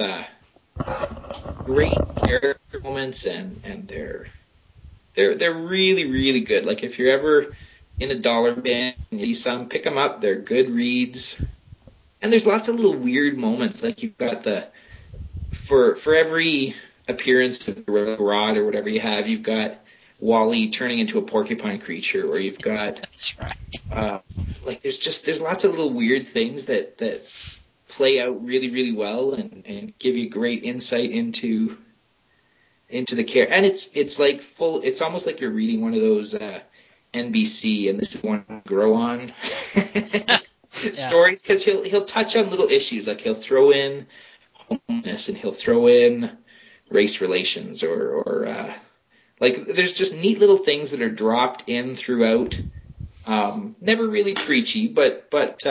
great character moments, and they're really, really good. Like if you're ever in a dollar bin and you see some, pick them up. They're good reads. And there's lots of little weird moments. Like you've got for every appearance of the rod or whatever you have, you've got Wally turning into a porcupine creature, or you've got That's right. like there's lots of little weird things that play out really, really well and give you great insight into the character. And it's like it's almost like you're reading one of those NBC and This Is One to Grow On stories, because he'll touch on little issues. Like he'll throw in homelessness, and he'll throw in race relations, or like there's just neat little things that are dropped in throughout. Never really preachy, but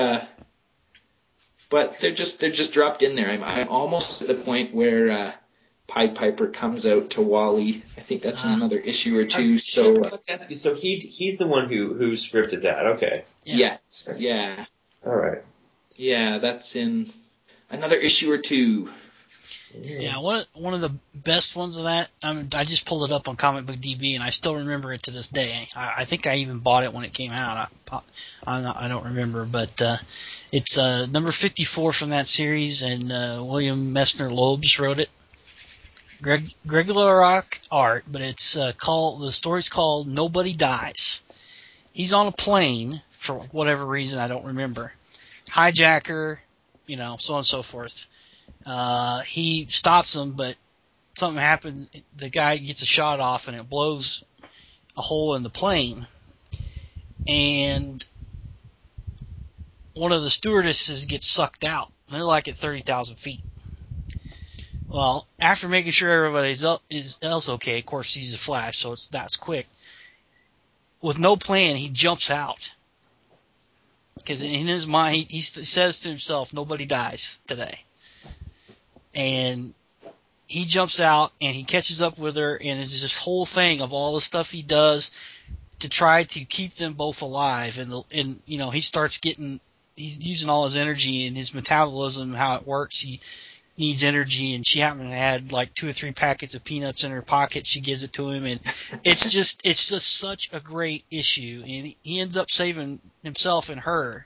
they're just dropped in there. I'm almost at the point where Pied Piper comes out to Wally. I think that's in another issue or two. So he's the one who scripted that. Okay. Yes. Yeah. All right. Yeah, that's in another issue or two. Yeah, one of the best ones of that. I just pulled it up on Comic Book DB, and I still remember it to this day. I think I even bought it when it came out. I don't remember, but it's number 54 from that series, and William Messner Loebs wrote it. Greg LaRocque art, but it's the story's called Nobody Dies. He's on a plane for whatever reason I don't remember. Hijacker, so on and so forth. He stops him, but something happens. The guy gets a shot off, and it blows a hole in the plane. And one of the stewardesses gets sucked out. They're like at 30,000 feet. Well, after making sure everybody's else okay, of course he's a Flash, so that's quick. With no plan, he jumps out. Because in his mind, he says to himself, nobody dies today. And he jumps out, and he catches up with her, and it's this whole thing of all the stuff he does to try to keep them both alive. And he's using all his energy and his metabolism, how it works. He needs energy, and she happened to have like 2 or 3 packets of peanuts in her pocket. She gives it to him, and it's just such a great issue. And he ends up saving himself and her,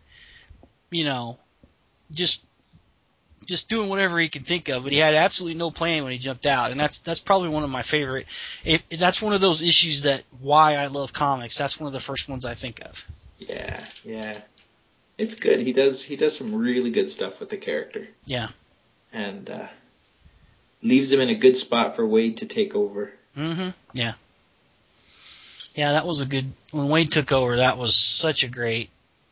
just doing whatever he could think of, but he had absolutely no plan when he jumped out, and that's probably one of my favorite. That's one of those issues that why I love comics. That's one of the first ones I think of. Yeah, it's good. He does some really good stuff with the character. Yeah, and leaves him in a good spot for Wade to take over. Mm-hmm. Yeah. Yeah, that was a good. When Wade took over, that was such a great.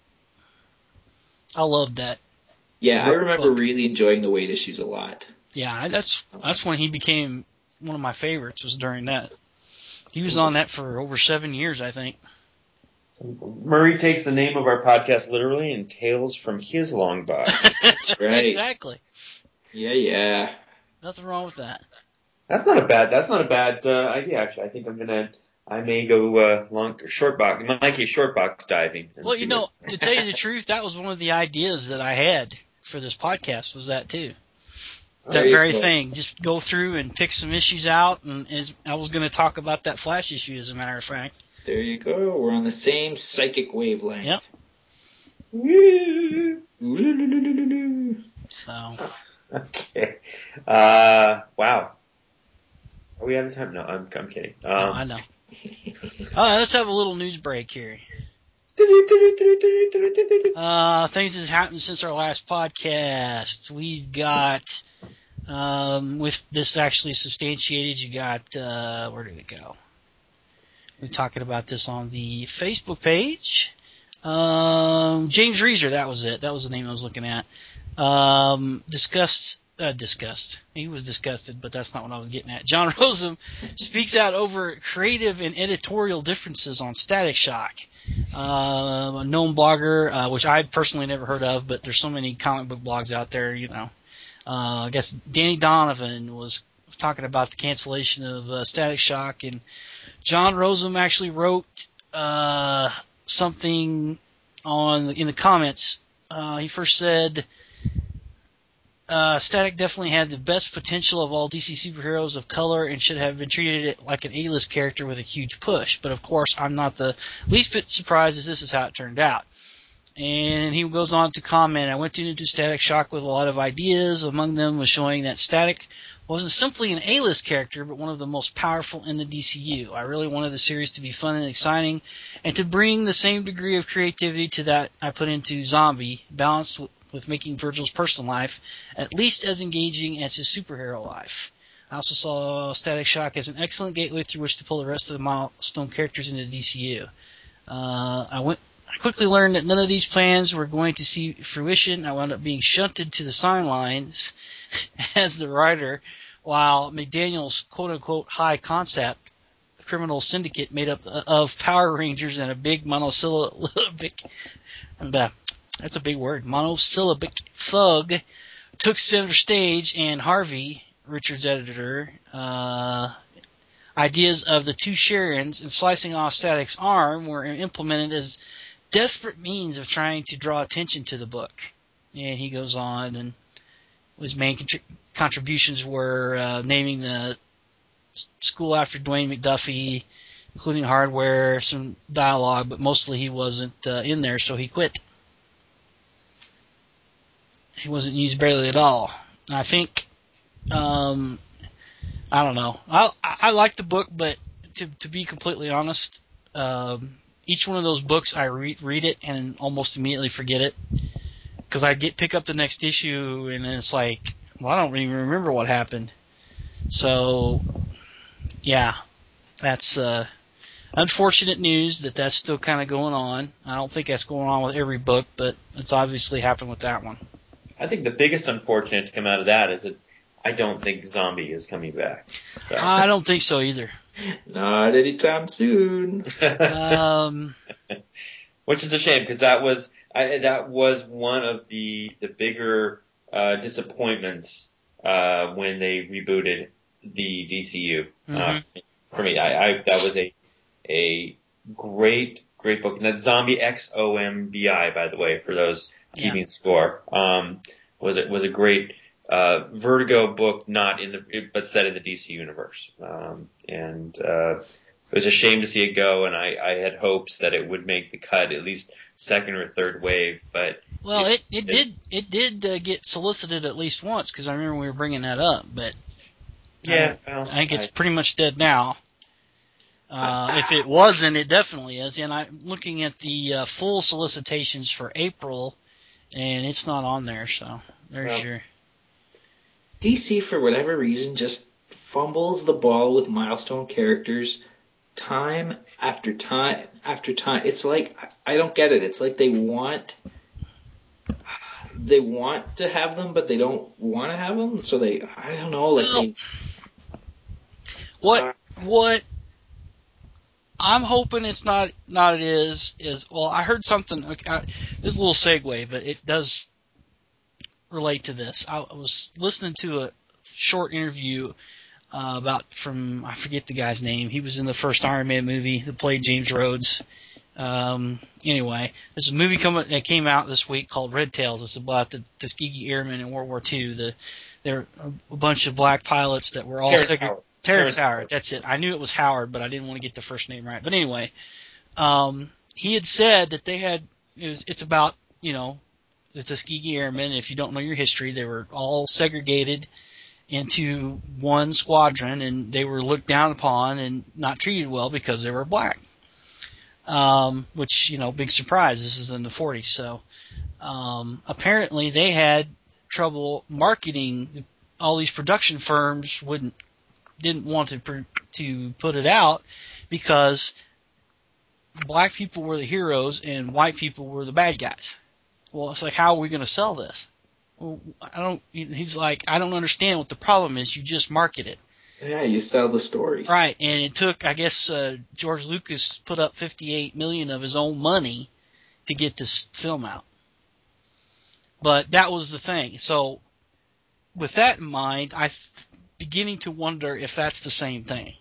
I loved that. Yeah, I remember book. really enjoying the Wade issues a lot. Yeah, that's when he became one of my favorites. Was during that. He was on that for over 7 years, I think. Murray takes the name of our podcast literally and tales from his long box. That's right. Exactly. Yeah. Nothing wrong with that. That's not a bad idea, actually. I think I may go short box, in my case, short box diving. Well, to tell you the truth, that was one of the ideas that I had for this podcast, was that too. That very thing. Just go through and pick some issues out, and I was going to talk about that Flash issue, as a matter of fact. There you go. We're on the same psychic wavelength. Yep. Woo. So. Okay. Wow. Are we out of time? No, I'm kidding. No, I know. All right, let's have a little news break here. Things has happened since our last podcast. We've got, with this actually substantiated, you got, where did it go? We're talking about this on the Facebook page. James Reeser, that was it. That was the name I was looking at. Discussed. He was disgusted, but that's not what I was getting at. John Rosen speaks out over creative and editorial differences on Static Shock. A known blogger, which I personally never heard of, but there's so many comic book blogs out there, I guess Danny Donovan was talking about the cancellation of Static Shock, and John Rosen actually wrote something in the comments. He first said, Static definitely had the best potential of all DC superheroes of color and should have been treated like an A-list character with a huge push. But of course, I'm not the least bit surprised as this is how it turned out. And he goes on to comment, I went into Static Shock with a lot of ideas. Among them was showing that Static wasn't simply an A-list character, but one of the most powerful in the DCU. I really wanted the series to be fun and exciting, and to bring the same degree of creativity to that I put into Zombie, balanced with making Virgil's personal life at least as engaging as his superhero life. I also saw Static Shock as an excellent gateway through which to pull the rest of the milestone characters into DCU. I quickly learned that none of these plans were going to see fruition. I wound up being shunted to the sidelines as the writer, while McDaniel's quote-unquote high concept criminal syndicate made up of Power Rangers and a big monosyllabic, that's a big word, monosyllabic thug took center stage, and Harvey, Richard's editor, ideas of the two Sharons and slicing off Static's arm were implemented as desperate means of trying to draw attention to the book. And he goes on, and his main contributions were naming the school after Dwayne McDuffie, including hardware, some dialogue, but mostly he wasn't in there, so he quit. He wasn't used barely at all. I think, I don't know. I like the book, but to be completely honest, each one of those books I read it and almost immediately forget it, because I pick up the next issue and it's like, well, I don't even remember what happened. So, yeah, that's unfortunate news that's still kind of going on. I don't think that's going on with every book, but it's obviously happened with that one. I think the biggest unfortunate to come out of that is that I don't think Zombie is coming back. So. I don't think so either. Not anytime soon. Which is a shame, because that was one of the bigger disappointments when they rebooted the DCU. Mm-hmm. For me, that was a great book, and that Zombie XOMBI, by the way, for those keeping score, was a great Vertigo book, but set in the DC universe, and it was a shame to see it go, and I had hopes that it would make the cut, at least second or third wave, but it did get solicited at least once, because I remember we were bringing that up, but yeah, I think it's pretty much dead now. If it wasn't, it definitely is. And I'm looking at the full solicitations for April, and it's not on there. So there's your. DC, for whatever reason, just fumbles the ball with milestone characters time after time after time. It's like, I don't get it. It's like they want to have them, but they don't want to have them. So I don't know, what I'm hoping it's not it is well, I heard something. This is a little segue, but it does relate to this. I was listening to a short interview from, I forget the guy's name. He was in the first Iron Man movie that played James Rhodes. Anyway, there's a movie that came out this week called Red Tails. It's about the Tuskegee Airmen in World War II. They're a bunch of black pilots that were all Terrence Howard. That's it. I knew it was Howard, but I didn't want to get the first name right. But anyway, he had said that it's about, the Tuskegee Airmen. If you don't know your history, they were all segregated into one squadron, and they were looked down upon and not treated well because they were black. Which, big surprise. This is in the 40s. So, apparently they had trouble marketing. All these production firms didn't want to put it out because black people were the heroes and white people were the bad guys. Well, it's like, how are we going to sell this? Well, he's like, I don't understand what the problem is. You just market it. Yeah, you sell the story. Right, and it took, I guess, George Lucas put up $58 million of his own money to get this film out. But that was the thing. So, with that in mind, I'm beginning to wonder if that's the same thing.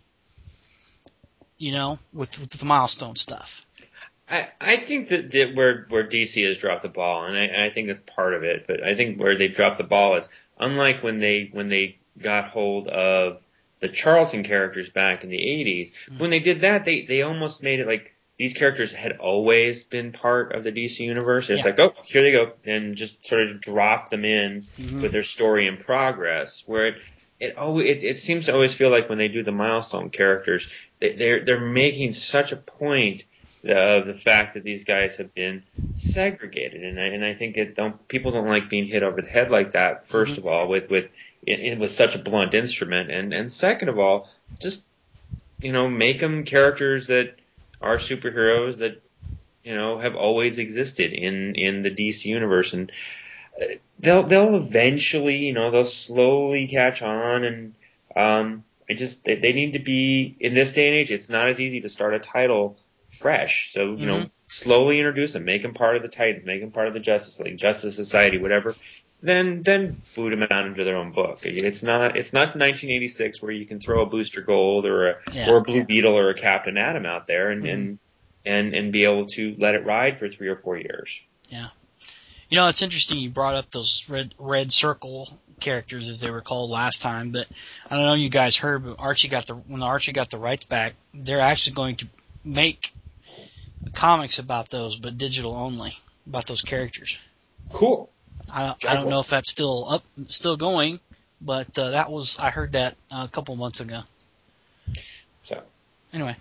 With the milestone stuff. I think that where DC has dropped the ball, and I think that's part of it, but I think where they've dropped the ball is, unlike when they got hold of the Charlton characters back in the 80s, when they did that, they almost made it like these characters had always been part of the DC universe. It's like, oh, here they go, and just sort of drop them in with their story in progress, where it seems to always feel like when they do the milestone characters, they're making such a point of the fact that these guys have been segregated, and I think people don't like being hit over the head like that. First of all, with such a blunt instrument, and second of all, just make them characters that are superheroes that have always existed in the DC universe, and they'll eventually they'll slowly catch on, and they need to be, in this day and age, it's not as easy to start a title fresh. So, slowly introduce them, make them part of the Titans, make them part of the Justice League, Justice Society, whatever. Then boot them out into their own book. It's not 1986 where you can throw a Booster Gold or a Blue Beetle or a Captain Atom out there and be able to let it ride for 3 or 4 years. Yeah. It's interesting you brought up those red circle characters, as they were called last time, but I don't know if you guys heard, but when Archie got the rights back, they're actually going to make comics about those, but digital only, about those characters. Cool. I don't know if that's still going, but I heard that a couple months ago. So anyway,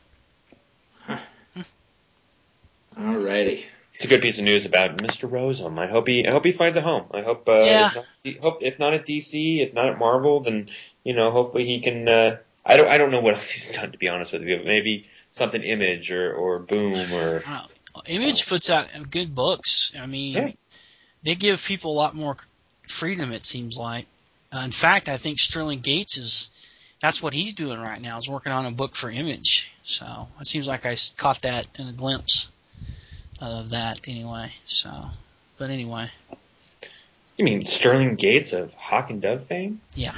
Alrighty. It's a good piece of news about Mr. Rosen. I hope he finds a home. I hope if not at DC, if not at Marvel, then hopefully he can. I don't know what else he's done, to be honest with you, but maybe something Image or Boom or. Image puts out good books. I mean, they give people a lot more freedom, it seems like. In fact, I think Sterling Gates that's what he's doing right now, is working on a book for Image. So it seems like I caught that in a glimpse of that anyway. So, but anyway. You mean Sterling Gates of Hawk and Dove fame? Yeah.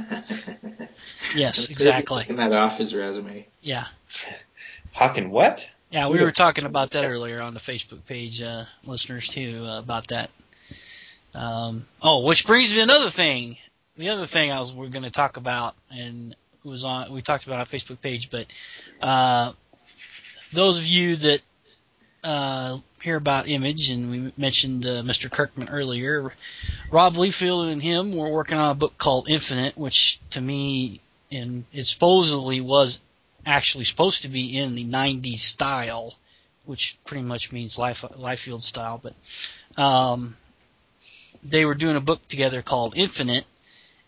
Yes, exactly. Taking that off his resume. Yeah. Hawk and what? Yeah, we were talking about that earlier on the Facebook page, listeners too, about that. Which brings me to another thing. The other thing we're going to talk about, and we talked about on our Facebook page, but those of you that hear about Image, and we mentioned Mr. Kirkman earlier, Rob Liefeld and him were working on a book called Infinite, which to me, and it supposedly was actually supposed to be in the 90s style, which pretty much means Liefeld style, but they were doing a book together called Infinite,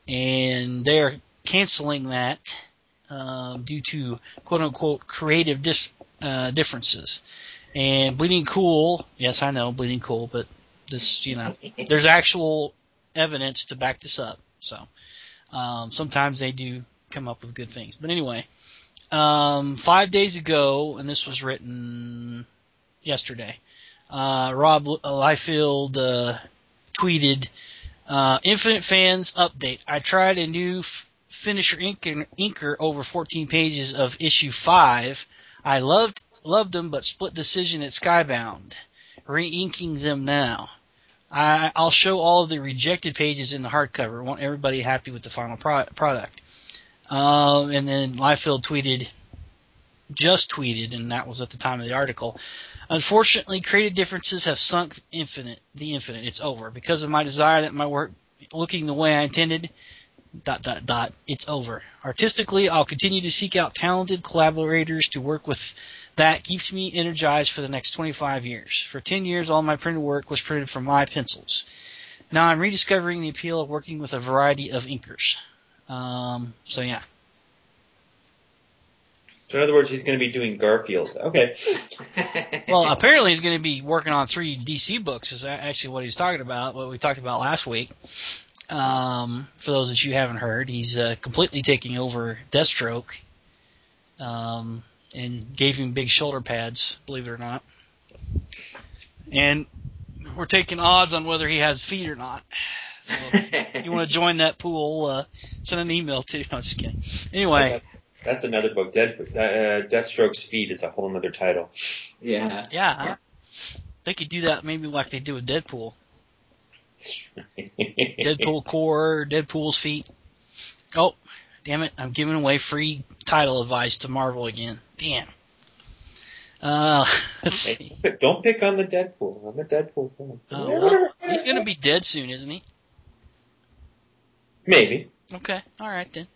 and they are canceling that due to quote-unquote creative differences. And Bleeding Cool, yes, I know, Bleeding Cool, but this, there's actual evidence to back this up. So sometimes they do come up with good things. But anyway, 5 days ago, and this was written yesterday, Rob Liefeld tweeted, Infinite Fans Update. I tried a new finisher inker over 14 pages of issue 5. I loved them, but split decision at Skybound. Re-inking them now. I'll show all of the rejected pages in the hardcover. Want everybody happy with the final product. And then Liefeld just tweeted, and that was at the time of the article. Unfortunately, creative differences have sunk the infinite. It's over. Because of my desire that my work looking the way I intended, ... It's over. Artistically, I'll continue to seek out talented collaborators to work with. That keeps me energized for the next 25 years. For 10 years, all my printed work was printed from my pencils. Now I'm rediscovering the appeal of working with a variety of inkers. So yeah. So in other words, he's going to be doing Garfield. Okay. Well, apparently he's going to be working on 3 DC books is actually what he's talking about, what we talked about last week. For those that you haven't heard, he's completely taking over Deathstroke and gave him big shoulder pads, believe it or not. And we're taking odds on whether he has feet or not. So if you want to join that pool, send an email to... No, just kidding. Anyway. That's another book. Deathstroke's Feet is a whole other title. Yeah. Yeah. They could do that maybe like they do with Deadpool. Deadpool core, Deadpool's feet. Oh, damn it. I'm giving away free title advice to Marvel again. Damn. Let's see. Don't pick on the Deadpool. I'm a Deadpool fan. Well, he's going to be dead soon, isn't he? Maybe. Okay. All right, then.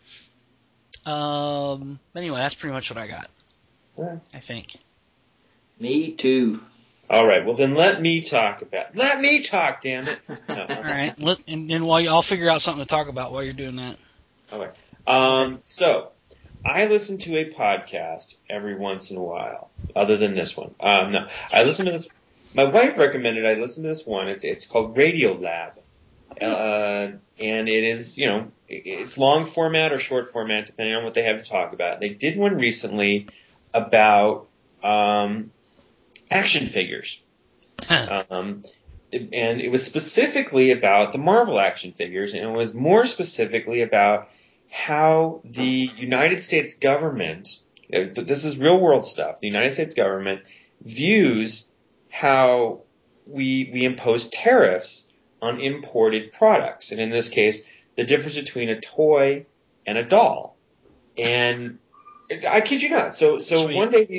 Anyway, that's pretty much what I got. Yeah. I think. Me too. All right. Well, then let me talk, damn it. No. All right. And then I'll figure out something to talk about while you're doing that. Okay. So, I listen to a podcast every once in a while, other than this one. No, I listen to this. My wife recommended I listen to this one. It's called Radio Lab. And it is, it's long format or short format, depending on what they have to talk about. They did one recently about action figures. And it was specifically about the Marvel action figures, and it was more specifically about how the United States government, this is real world stuff, the United States government views how we impose tariffs on imported products. And in this case, the difference between a toy and a doll. And I kid you not. So Sweet. One day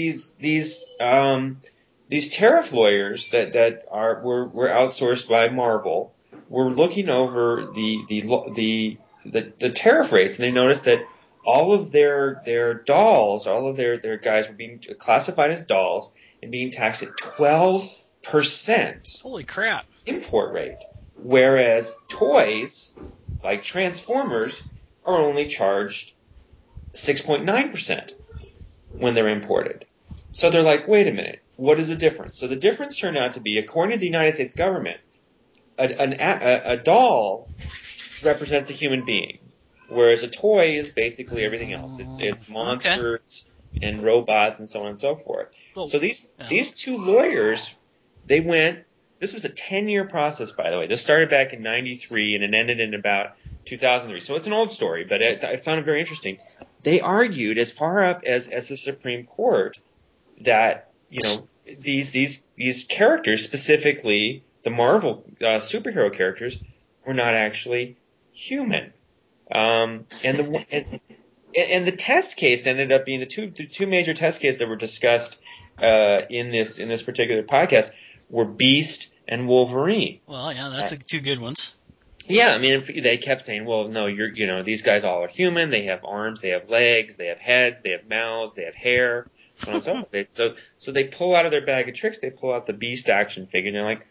these tariff lawyers that were outsourced by Marvel were looking over the tariff rates, and they noticed that all of their dolls, all of their guys were being classified as dolls and being taxed at 12%. Holy crap. Import rate, whereas toys like Transformers are only charged 6.9% when they're imported. So they're like, wait a minute, what is the difference? So the difference turned out to be, according to the United States government, a doll represents a human being, whereas a toy is basically everything else. It's monsters and robots and so on and so forth. Well, so these two lawyers, they went. This was a 10-year process, by the way. This started back in 93 and it ended in about 2003. So it's an old story, but I found it very interesting. They argued as far up as the Supreme Court that, these characters, specifically the Marvel superhero characters, were not actually human. And the test case ended up being the two major test cases that were discussed in this particular podcast were Beast and Wolverine. Well, yeah, that's two good ones. Yeah, I mean, they kept saying, well, no, these guys all are human. They have arms, they have legs, they have heads, they have mouths, they have hair, so on and so forth. So they pull out of their bag of tricks, they pull out the Beast action figure, and they're like,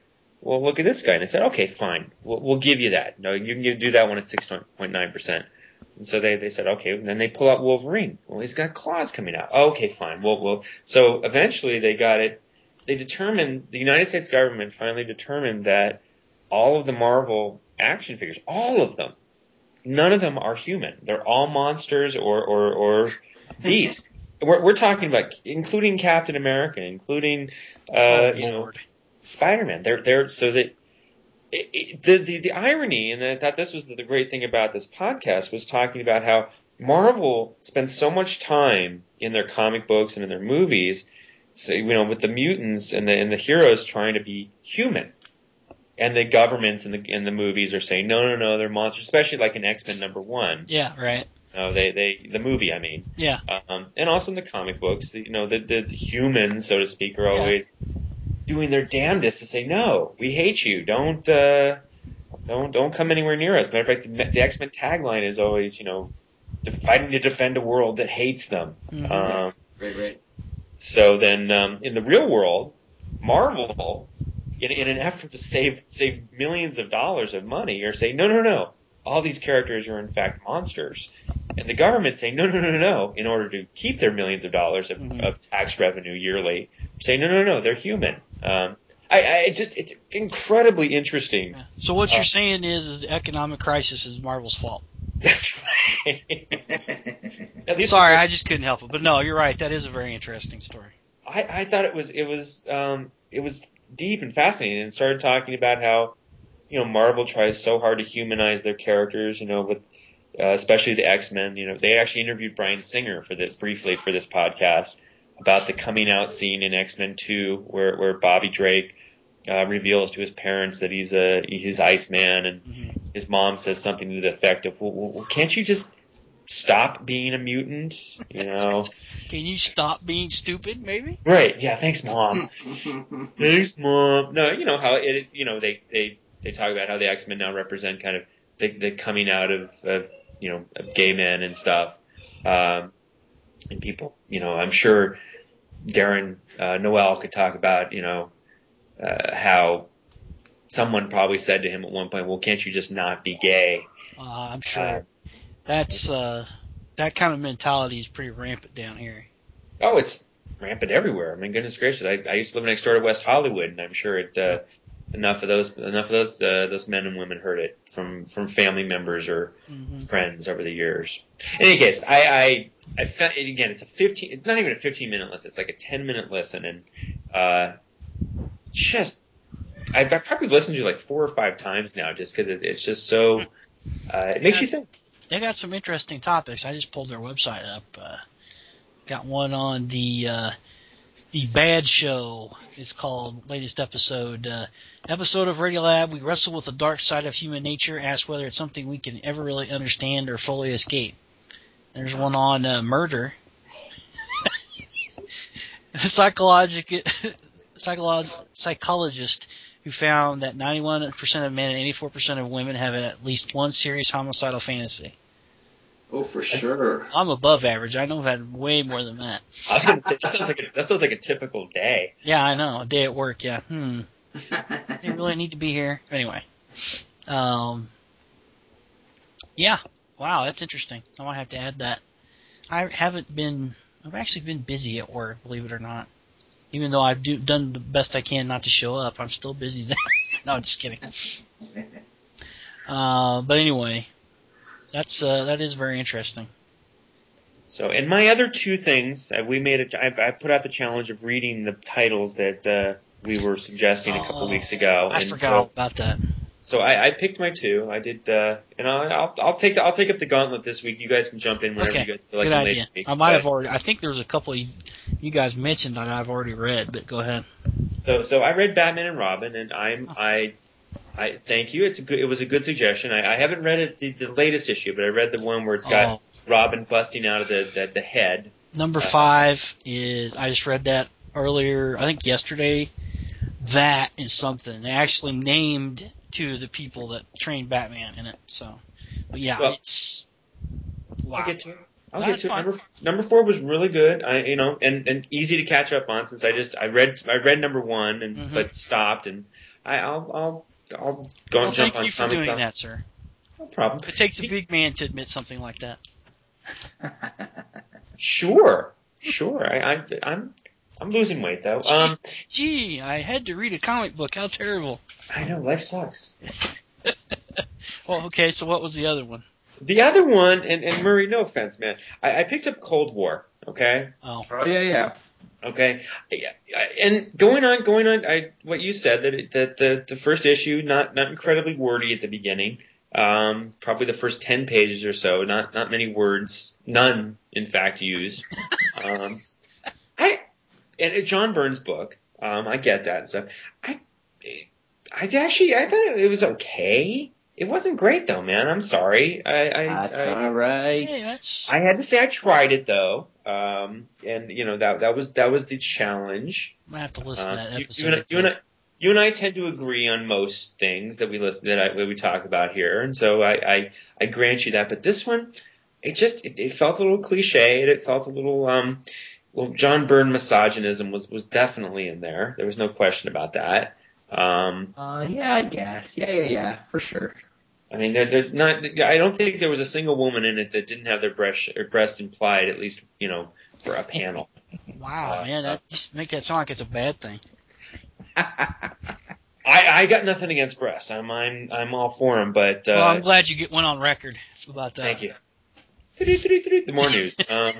well, look at this guy. And I said, okay, fine. We'll give you that. No, you can do that one at 6.9%. And so they said, okay. And then they pull out Wolverine. Well, he's got claws coming out. Okay, fine. So eventually they got it. The United States government finally determined that all of the Marvel action figures, all of them, none of them are human. They're all monsters or beasts. We're talking about, including Captain America, including, Spider-Man. They're so that the irony, and I thought this was the great thing about this podcast, was talking about how Marvel spends so much time in their comic books and in their movies, with the mutants and the heroes trying to be human. And the governments in the movies are saying, no, they're monsters, especially like in X-Men #1. Yeah, right. The movie, I mean. Yeah. And also in the comic books, the humans, so to speak, are always doing their damnedest to say, no, we hate you. Don't come anywhere near us. Matter of fact, the X-Men tagline is always, fighting to defend a world that hates them. Mm-hmm. Right. So then, in the real world, Marvel, in an effort to save millions of dollars of money, are saying, no, all these characters are in fact monsters. And the government saying, no, in order to keep their millions of dollars of tax revenue yearly, saying, no, they're human. It's incredibly interesting. Yeah. So what you're saying is the economic crisis is Marvel's fault. That's right. Sorry, I just couldn't help it. But no, you're right. That is a very interesting story. I thought it was deep and fascinating, and started talking about how, Marvel tries so hard to humanize their characters, with especially the X-Men. They actually interviewed Bryan Singer briefly for this podcast about the coming out scene in X-Men 2 where Bobby Drake reveals to his parents that he's Iceman, and his mom says something to the effect of, well, can't you just stop being a mutant? Can you stop being stupid, maybe? Right. Yeah. Thanks, Mom. Thanks, Mom. No, how they talk about how the X-Men now represent kind of the coming out of gay men and stuff. And people, I'm sure Darren Noel could talk about, how someone probably said to him at one point, well, can't you just not be gay? I'm sure that's that kind of mentality is pretty rampant down here. Oh, it's rampant everywhere. I mean, goodness gracious, I used to live next door to West Hollywood, and I'm sure enough of those men and women heard it from family members or friends over the years. In any case, I found it again. It's not even a 15-minute listen. It's like a 10-minute listen, and I probably listened to it like 4 or 5 times now, just because it's just so it makes you think. They got some interesting topics. I just pulled their website up. Got one on the Bad Show. It's called, latest episode. Episode of Radiolab, we wrestle with the dark side of human nature, ask whether it's something we can ever really understand or fully escape. There's one on murder. Psychologist who found that 91% of men and 84% of women have at least one serious homicidal fantasy. Oh, for sure. I'm above average. I know I've had way more than that. I was going to say, that sounds like a typical day. Yeah, I know. A day at work, yeah. They really need to be here. Anyway. Yeah. Wow, that's interesting. I might have to add that. I've actually been busy at work, believe it or not. Even though I've done the best I can not to show up, I'm still busy there. No, I'm just kidding. But anyway, that is very interesting. So, and my other 2 things, I put out the challenge of reading the titles that we were suggesting a couple weeks ago. I forgot all about that. So I picked my 2. I did, and I'll take up the gauntlet this week. You guys can jump in whenever you guys feel like. Good idea. I might have already. I think there was a couple you guys mentioned that I've already read, but go ahead. So I read Batman and Robin, and I thank you. It was a good suggestion. I haven't read the latest issue, but I read the one where it's got Robin busting out of the head. Number 5 is, I just read that earlier, I think yesterday. That is something. They actually named 2 of the people that trained Batman in it. So, but yeah, it's wow. I'll get to it. Number 4 was really good. And easy to catch up on, since I read number 1 but stopped, and I'll go Well, and jump thank on you for Comic doing Talk. that, sir. No problem. It takes a big man to admit something like that. Sure. I'm losing weight though. Gee, I had to read a comic book. How terrible. I know life sucks. Well, okay, so what was the other one? The other one, and Murray, no offense, man. I picked up Cold War. Okay. Oh, Yeah. Okay. And going on, what you said that the first issue not incredibly wordy at the beginning. Probably the first 10 pages or so, not many words, none in fact used. And a John Burns book. I get that and stuff. I thought it was okay. It wasn't great though, man. I'm sorry. That's all right. hey, that's I had to say I tried it though. And that was the challenge. I have to listen to that episode. You and I tend to agree on most things that we talk about here, and so I grant you that. But this one, it felt a little cliche. It felt a little John Byrne misogynism was definitely in there. There was no question about that. Yeah, I guess. Yeah, for sure. I mean, they're not. I don't think there was a single woman in it that didn't have their breast implied, at least for a panel. Wow, man, that just make that sound like it's a bad thing. I got nothing against breasts. I'm all for them, but Well, I'm glad you went on record about that. Thank you. The more news.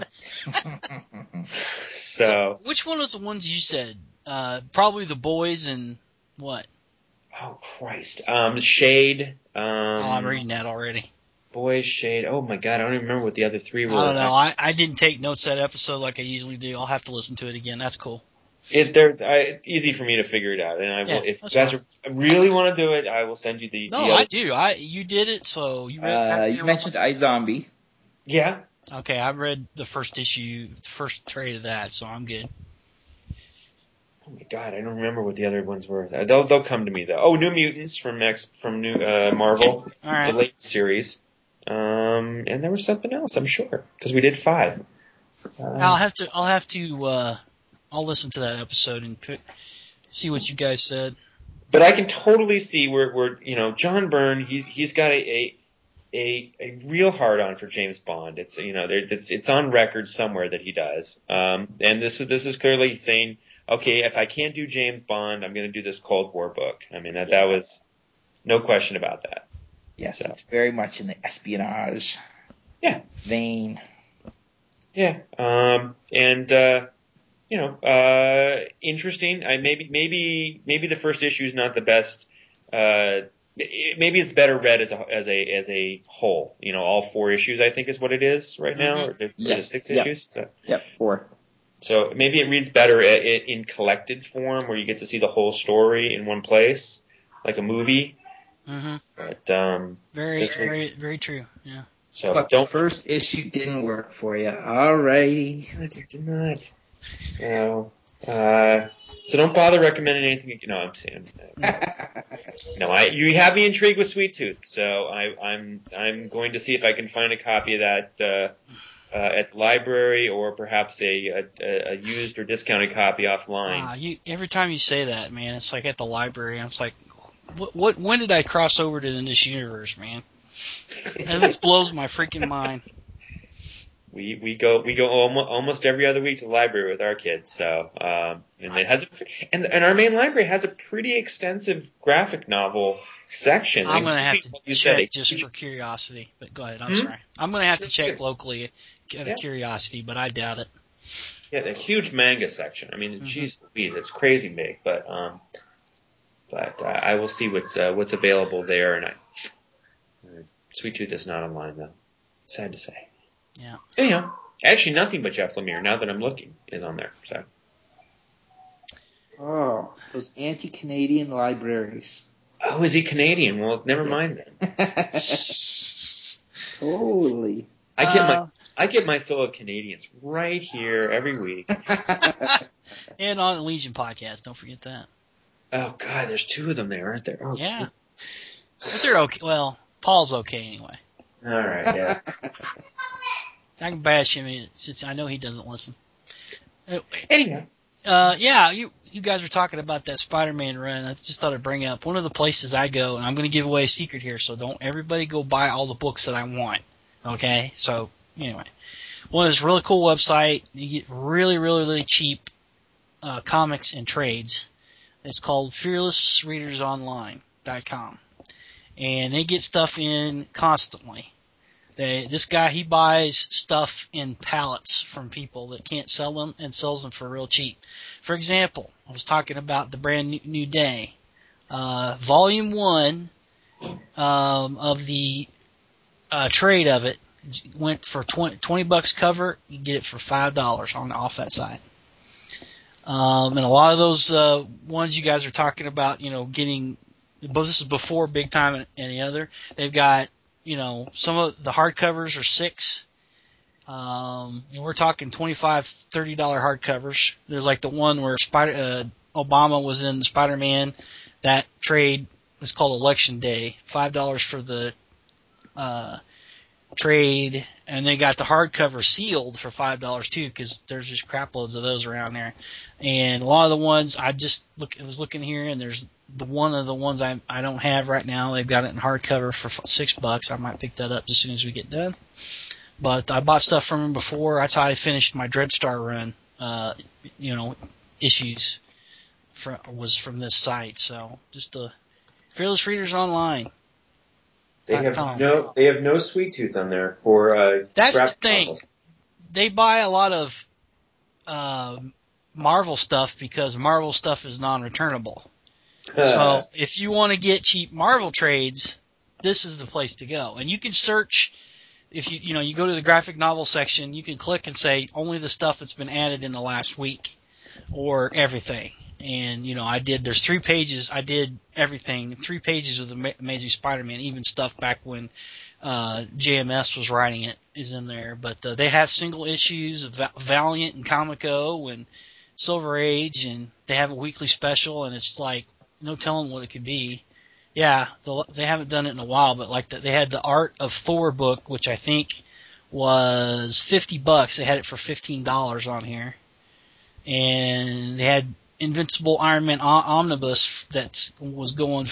So which one was the ones you said? Probably The Boys and what? Oh Christ. Shade. I'm reading that already. Boys, Shade. Oh my God, I don't even remember what the other three were. I don't know. I didn't take notes that episode like I usually do. I'll have to listen to it again. That's cool. They're easy for me to figure it out, and I will. If you guys really want to do it, I will send you the. No, the other. I do. You did it, so you read. You mentioned iZombie. Yeah. Okay, I read the first issue, the first trade of that, so I'm good. Oh my God, I don't remember what the other ones were. They'll come to me though. Oh, New Mutants from New Marvel, all right. The latest series. And there was something else, I'm sure, because we did 5. I'll listen to that episode and see what you guys said. But I can totally see where John Byrne, he's got a real hard on for James Bond. It's it's on record somewhere that he does. And this is clearly saying, okay, if I can't do James Bond, I'm going to do this Cold War book. I mean that was no question about that. Yes, so. It's very much in the espionage vein. Yeah. Interesting. Maybe the first issue is not the best. Maybe it's better read as a whole. All 4 issues I think is what it is right now, or the 6 issues. So. Yep, 4. So maybe it reads better in collected form, where you get to see the whole story in one place, like a movie. Mm-hmm. But very true. Yeah. So but the first issue didn't work for you. Alrighty. It did not. So don't bother recommending anything. No, I'm saying no. You have me intrigued with Sweet Tooth, so I'm going to see if I can find a copy of that at the library, or perhaps a used or discounted copy offline. Every time you say that, man, it's like at the library. I'm just like, what? When did I cross over to this universe, man? And this blows my freaking mind. We go almost every other week to the library with our kids. So and it has and our main library has a pretty extensive graphic novel section. I'm going to have to check just for curiosity. But go ahead. I'm sorry. I'm going to have to check locally out of curiosity, but I doubt it. Yeah, the huge manga section. I mean, geez Louise, it's crazy big. But I will see what's available there. And Sweet Tooth is not online though. Sad to say. Yeah. Anyhow, actually, nothing but Jeff Lemire, now that I'm looking, is on there. So. Oh, those anti-Canadian libraries. Oh, is he Canadian? Well, never mind then. Totally. I get my fill of Canadians right here every week. And on the Legion podcast, don't forget that. Oh God, there's 2 of them there, aren't there? Oh, yeah. But they're okay. Well, Paul's okay anyway. All right. Yeah. I can bash him since I know he doesn't listen. Anyhow. Yeah, you guys were talking about that Spider-Man run, I just thought I'd bring up one of the places I go, and I'm going to give away a secret here, so don't everybody go buy all the books that I want. Okay? So, anyway. One is a really cool website. You get really, really, really cheap comics and trades. It's called FearlessReadersOnline.com. And they get stuff in constantly. This guy, he buys stuff in pallets from people that can't sell them and sells them for real cheap. For example, I was talking about the Brand New Day. Volume 1 of the trade of it went for $20 cover. You get it for $5 off that site. And a lot of those ones you guys are talking about, getting, but this is before Big Time and any other. They've got, some of the hardcovers are $6. And we're talking $25, $30 hardcovers. There's like the one where Obama was in Spider-Man. That trade is called Election Day. $5 for the trade, and they got the hardcover sealed for $5 too, because there's just crap loads of those around there. And a lot of the ones I was looking here, and there's one of the ones I don't have right now. They've got it in hardcover for $6. I might pick that up as soon as we get done. But I bought stuff from them before. That's how I finished my Dreadstar run. Issues was from this site. So just the Fearless Readers Online. They have no Sweet Tooth on there for that's the graphic thing. novels. They buy a lot of Marvel stuff because Marvel stuff is non-returnable. So if you want to get cheap Marvel trades, this is the place to go. And you can search. If you go to the graphic novel section, you can click and say only the stuff that's been added in the last week or everything. And, there's 3 pages. I did everything, 3 pages of the Amazing Spider-Man, even stuff back when JMS was writing it is in there. But they have single issues of Valiant and Comico and Silver Age, and they have a weekly special, and it's like no telling what it could be. Yeah, they haven't done it in a while, but they had the Art of Thor book, which I think was $50. They had it for $15 on here. And they had Invincible Iron Man Omnibus that was going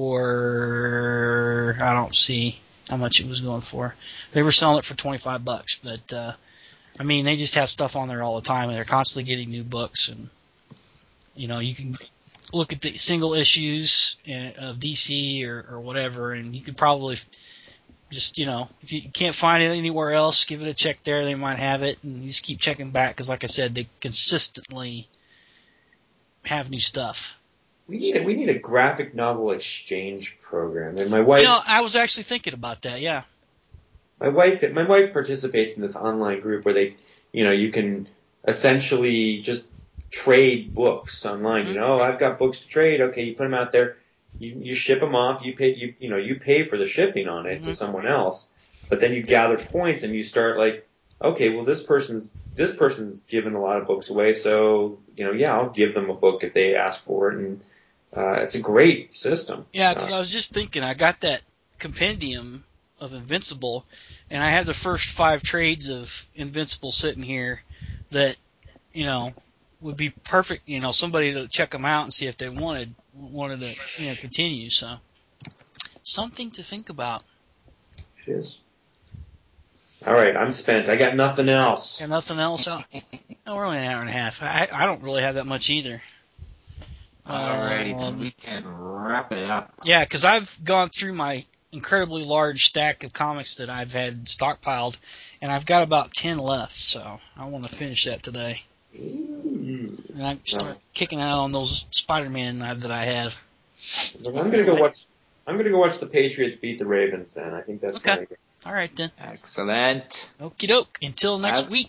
for, I don't see how much it was going for. They were selling it for $25, but they just have stuff on there all the time, and they're constantly getting new books. And you can look at the single issues of DC or whatever, and you could probably just, if you can't find it anywhere else, give it a check there. They might have it, and you just keep checking back because, like I said, they consistently have new stuff. We need a graphic novel exchange program. And my wife, I was actually thinking about that. Yeah. My wife participates in this online group where they, you can essentially just trade books online. Mm-hmm. I've got books to trade. Okay, you put them out there. You ship them off. You pay for the shipping on it to someone else. But then you gather points and you start like, okay, well this person's given a lot of books away, so I'll give them a book if they ask for it, and it's a great system. Yeah, because I was just thinking, I got that compendium of Invincible, and I have the first 5 trades of Invincible sitting here that would be perfect. Somebody to check them out and see if they wanted to continue. So something to think about. It is. All right, I'm spent. I got nothing else. Got nothing else out? No, we're only an hour and a half. I don't really have that much either. Alrighty, then we can wrap it up. Yeah, because I've gone through my incredibly large stack of comics that I've had stockpiled, and I've got about 10 left, so I want to finish that today. Ooh. And I start kicking out on those Spider-Man that I have. I'm gonna go watch the Patriots beat the Ravens. Then I think that's okay. All right then. Excellent. Okie doke. Until next week.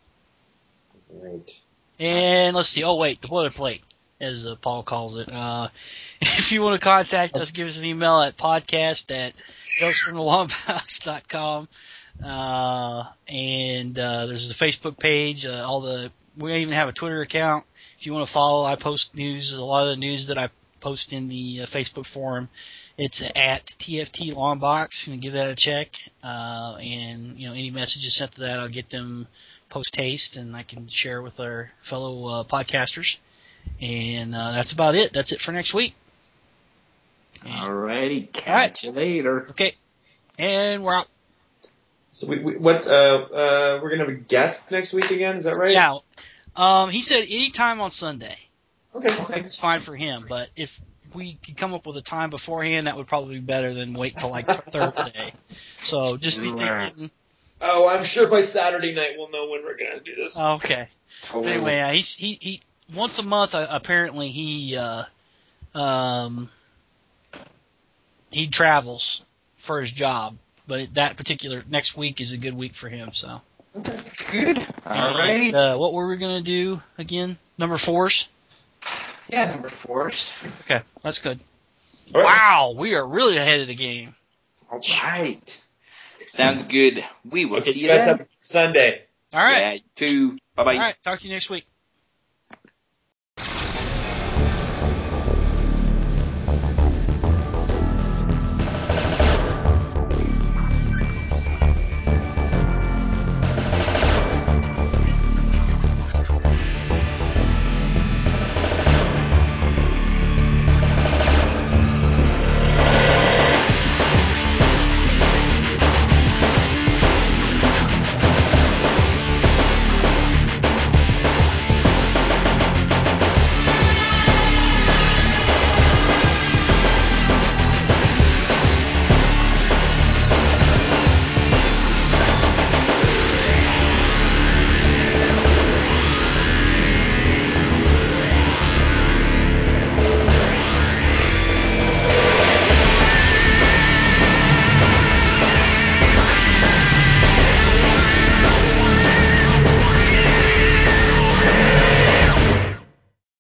Right. And let's see. Oh wait, the boilerplate, as Paul calls it. If you want to contact us, give us an email at podcast@ghostfromthelongbox.com. And there's the Facebook page. We even have a Twitter account. If you want to follow, I post news. A lot of the news that I post in the Facebook forum, it's at TFT Longbox. You can give that a check. And any messages sent to that, I'll get them post haste, and I can share with our fellow podcasters. And that's about it. That's it for next week. Alrighty, catch you later. Okay, and we're out. So we're gonna have a guest next week again. Is that right? Yeah. He said anytime on Sunday. Okay. It's fine for him, but if we could come up with a time beforehand, that would probably be better than wait till like Thursday. So just be thinking. Oh, I'm sure by Saturday night we'll know when we're gonna do this. Okay. Anyway, he once a month apparently he travels for his job, but that particular next week is a good week for him. So Good. All right. What were we gonna do again? Number 4s. Yeah, number 4s. Okay, that's good. All right. Wow, we are really ahead of the game. All right. Sounds good. We will see you guys then. have Sunday. All right. Yeah, you too. Bye-bye. All right. Talk to you next week.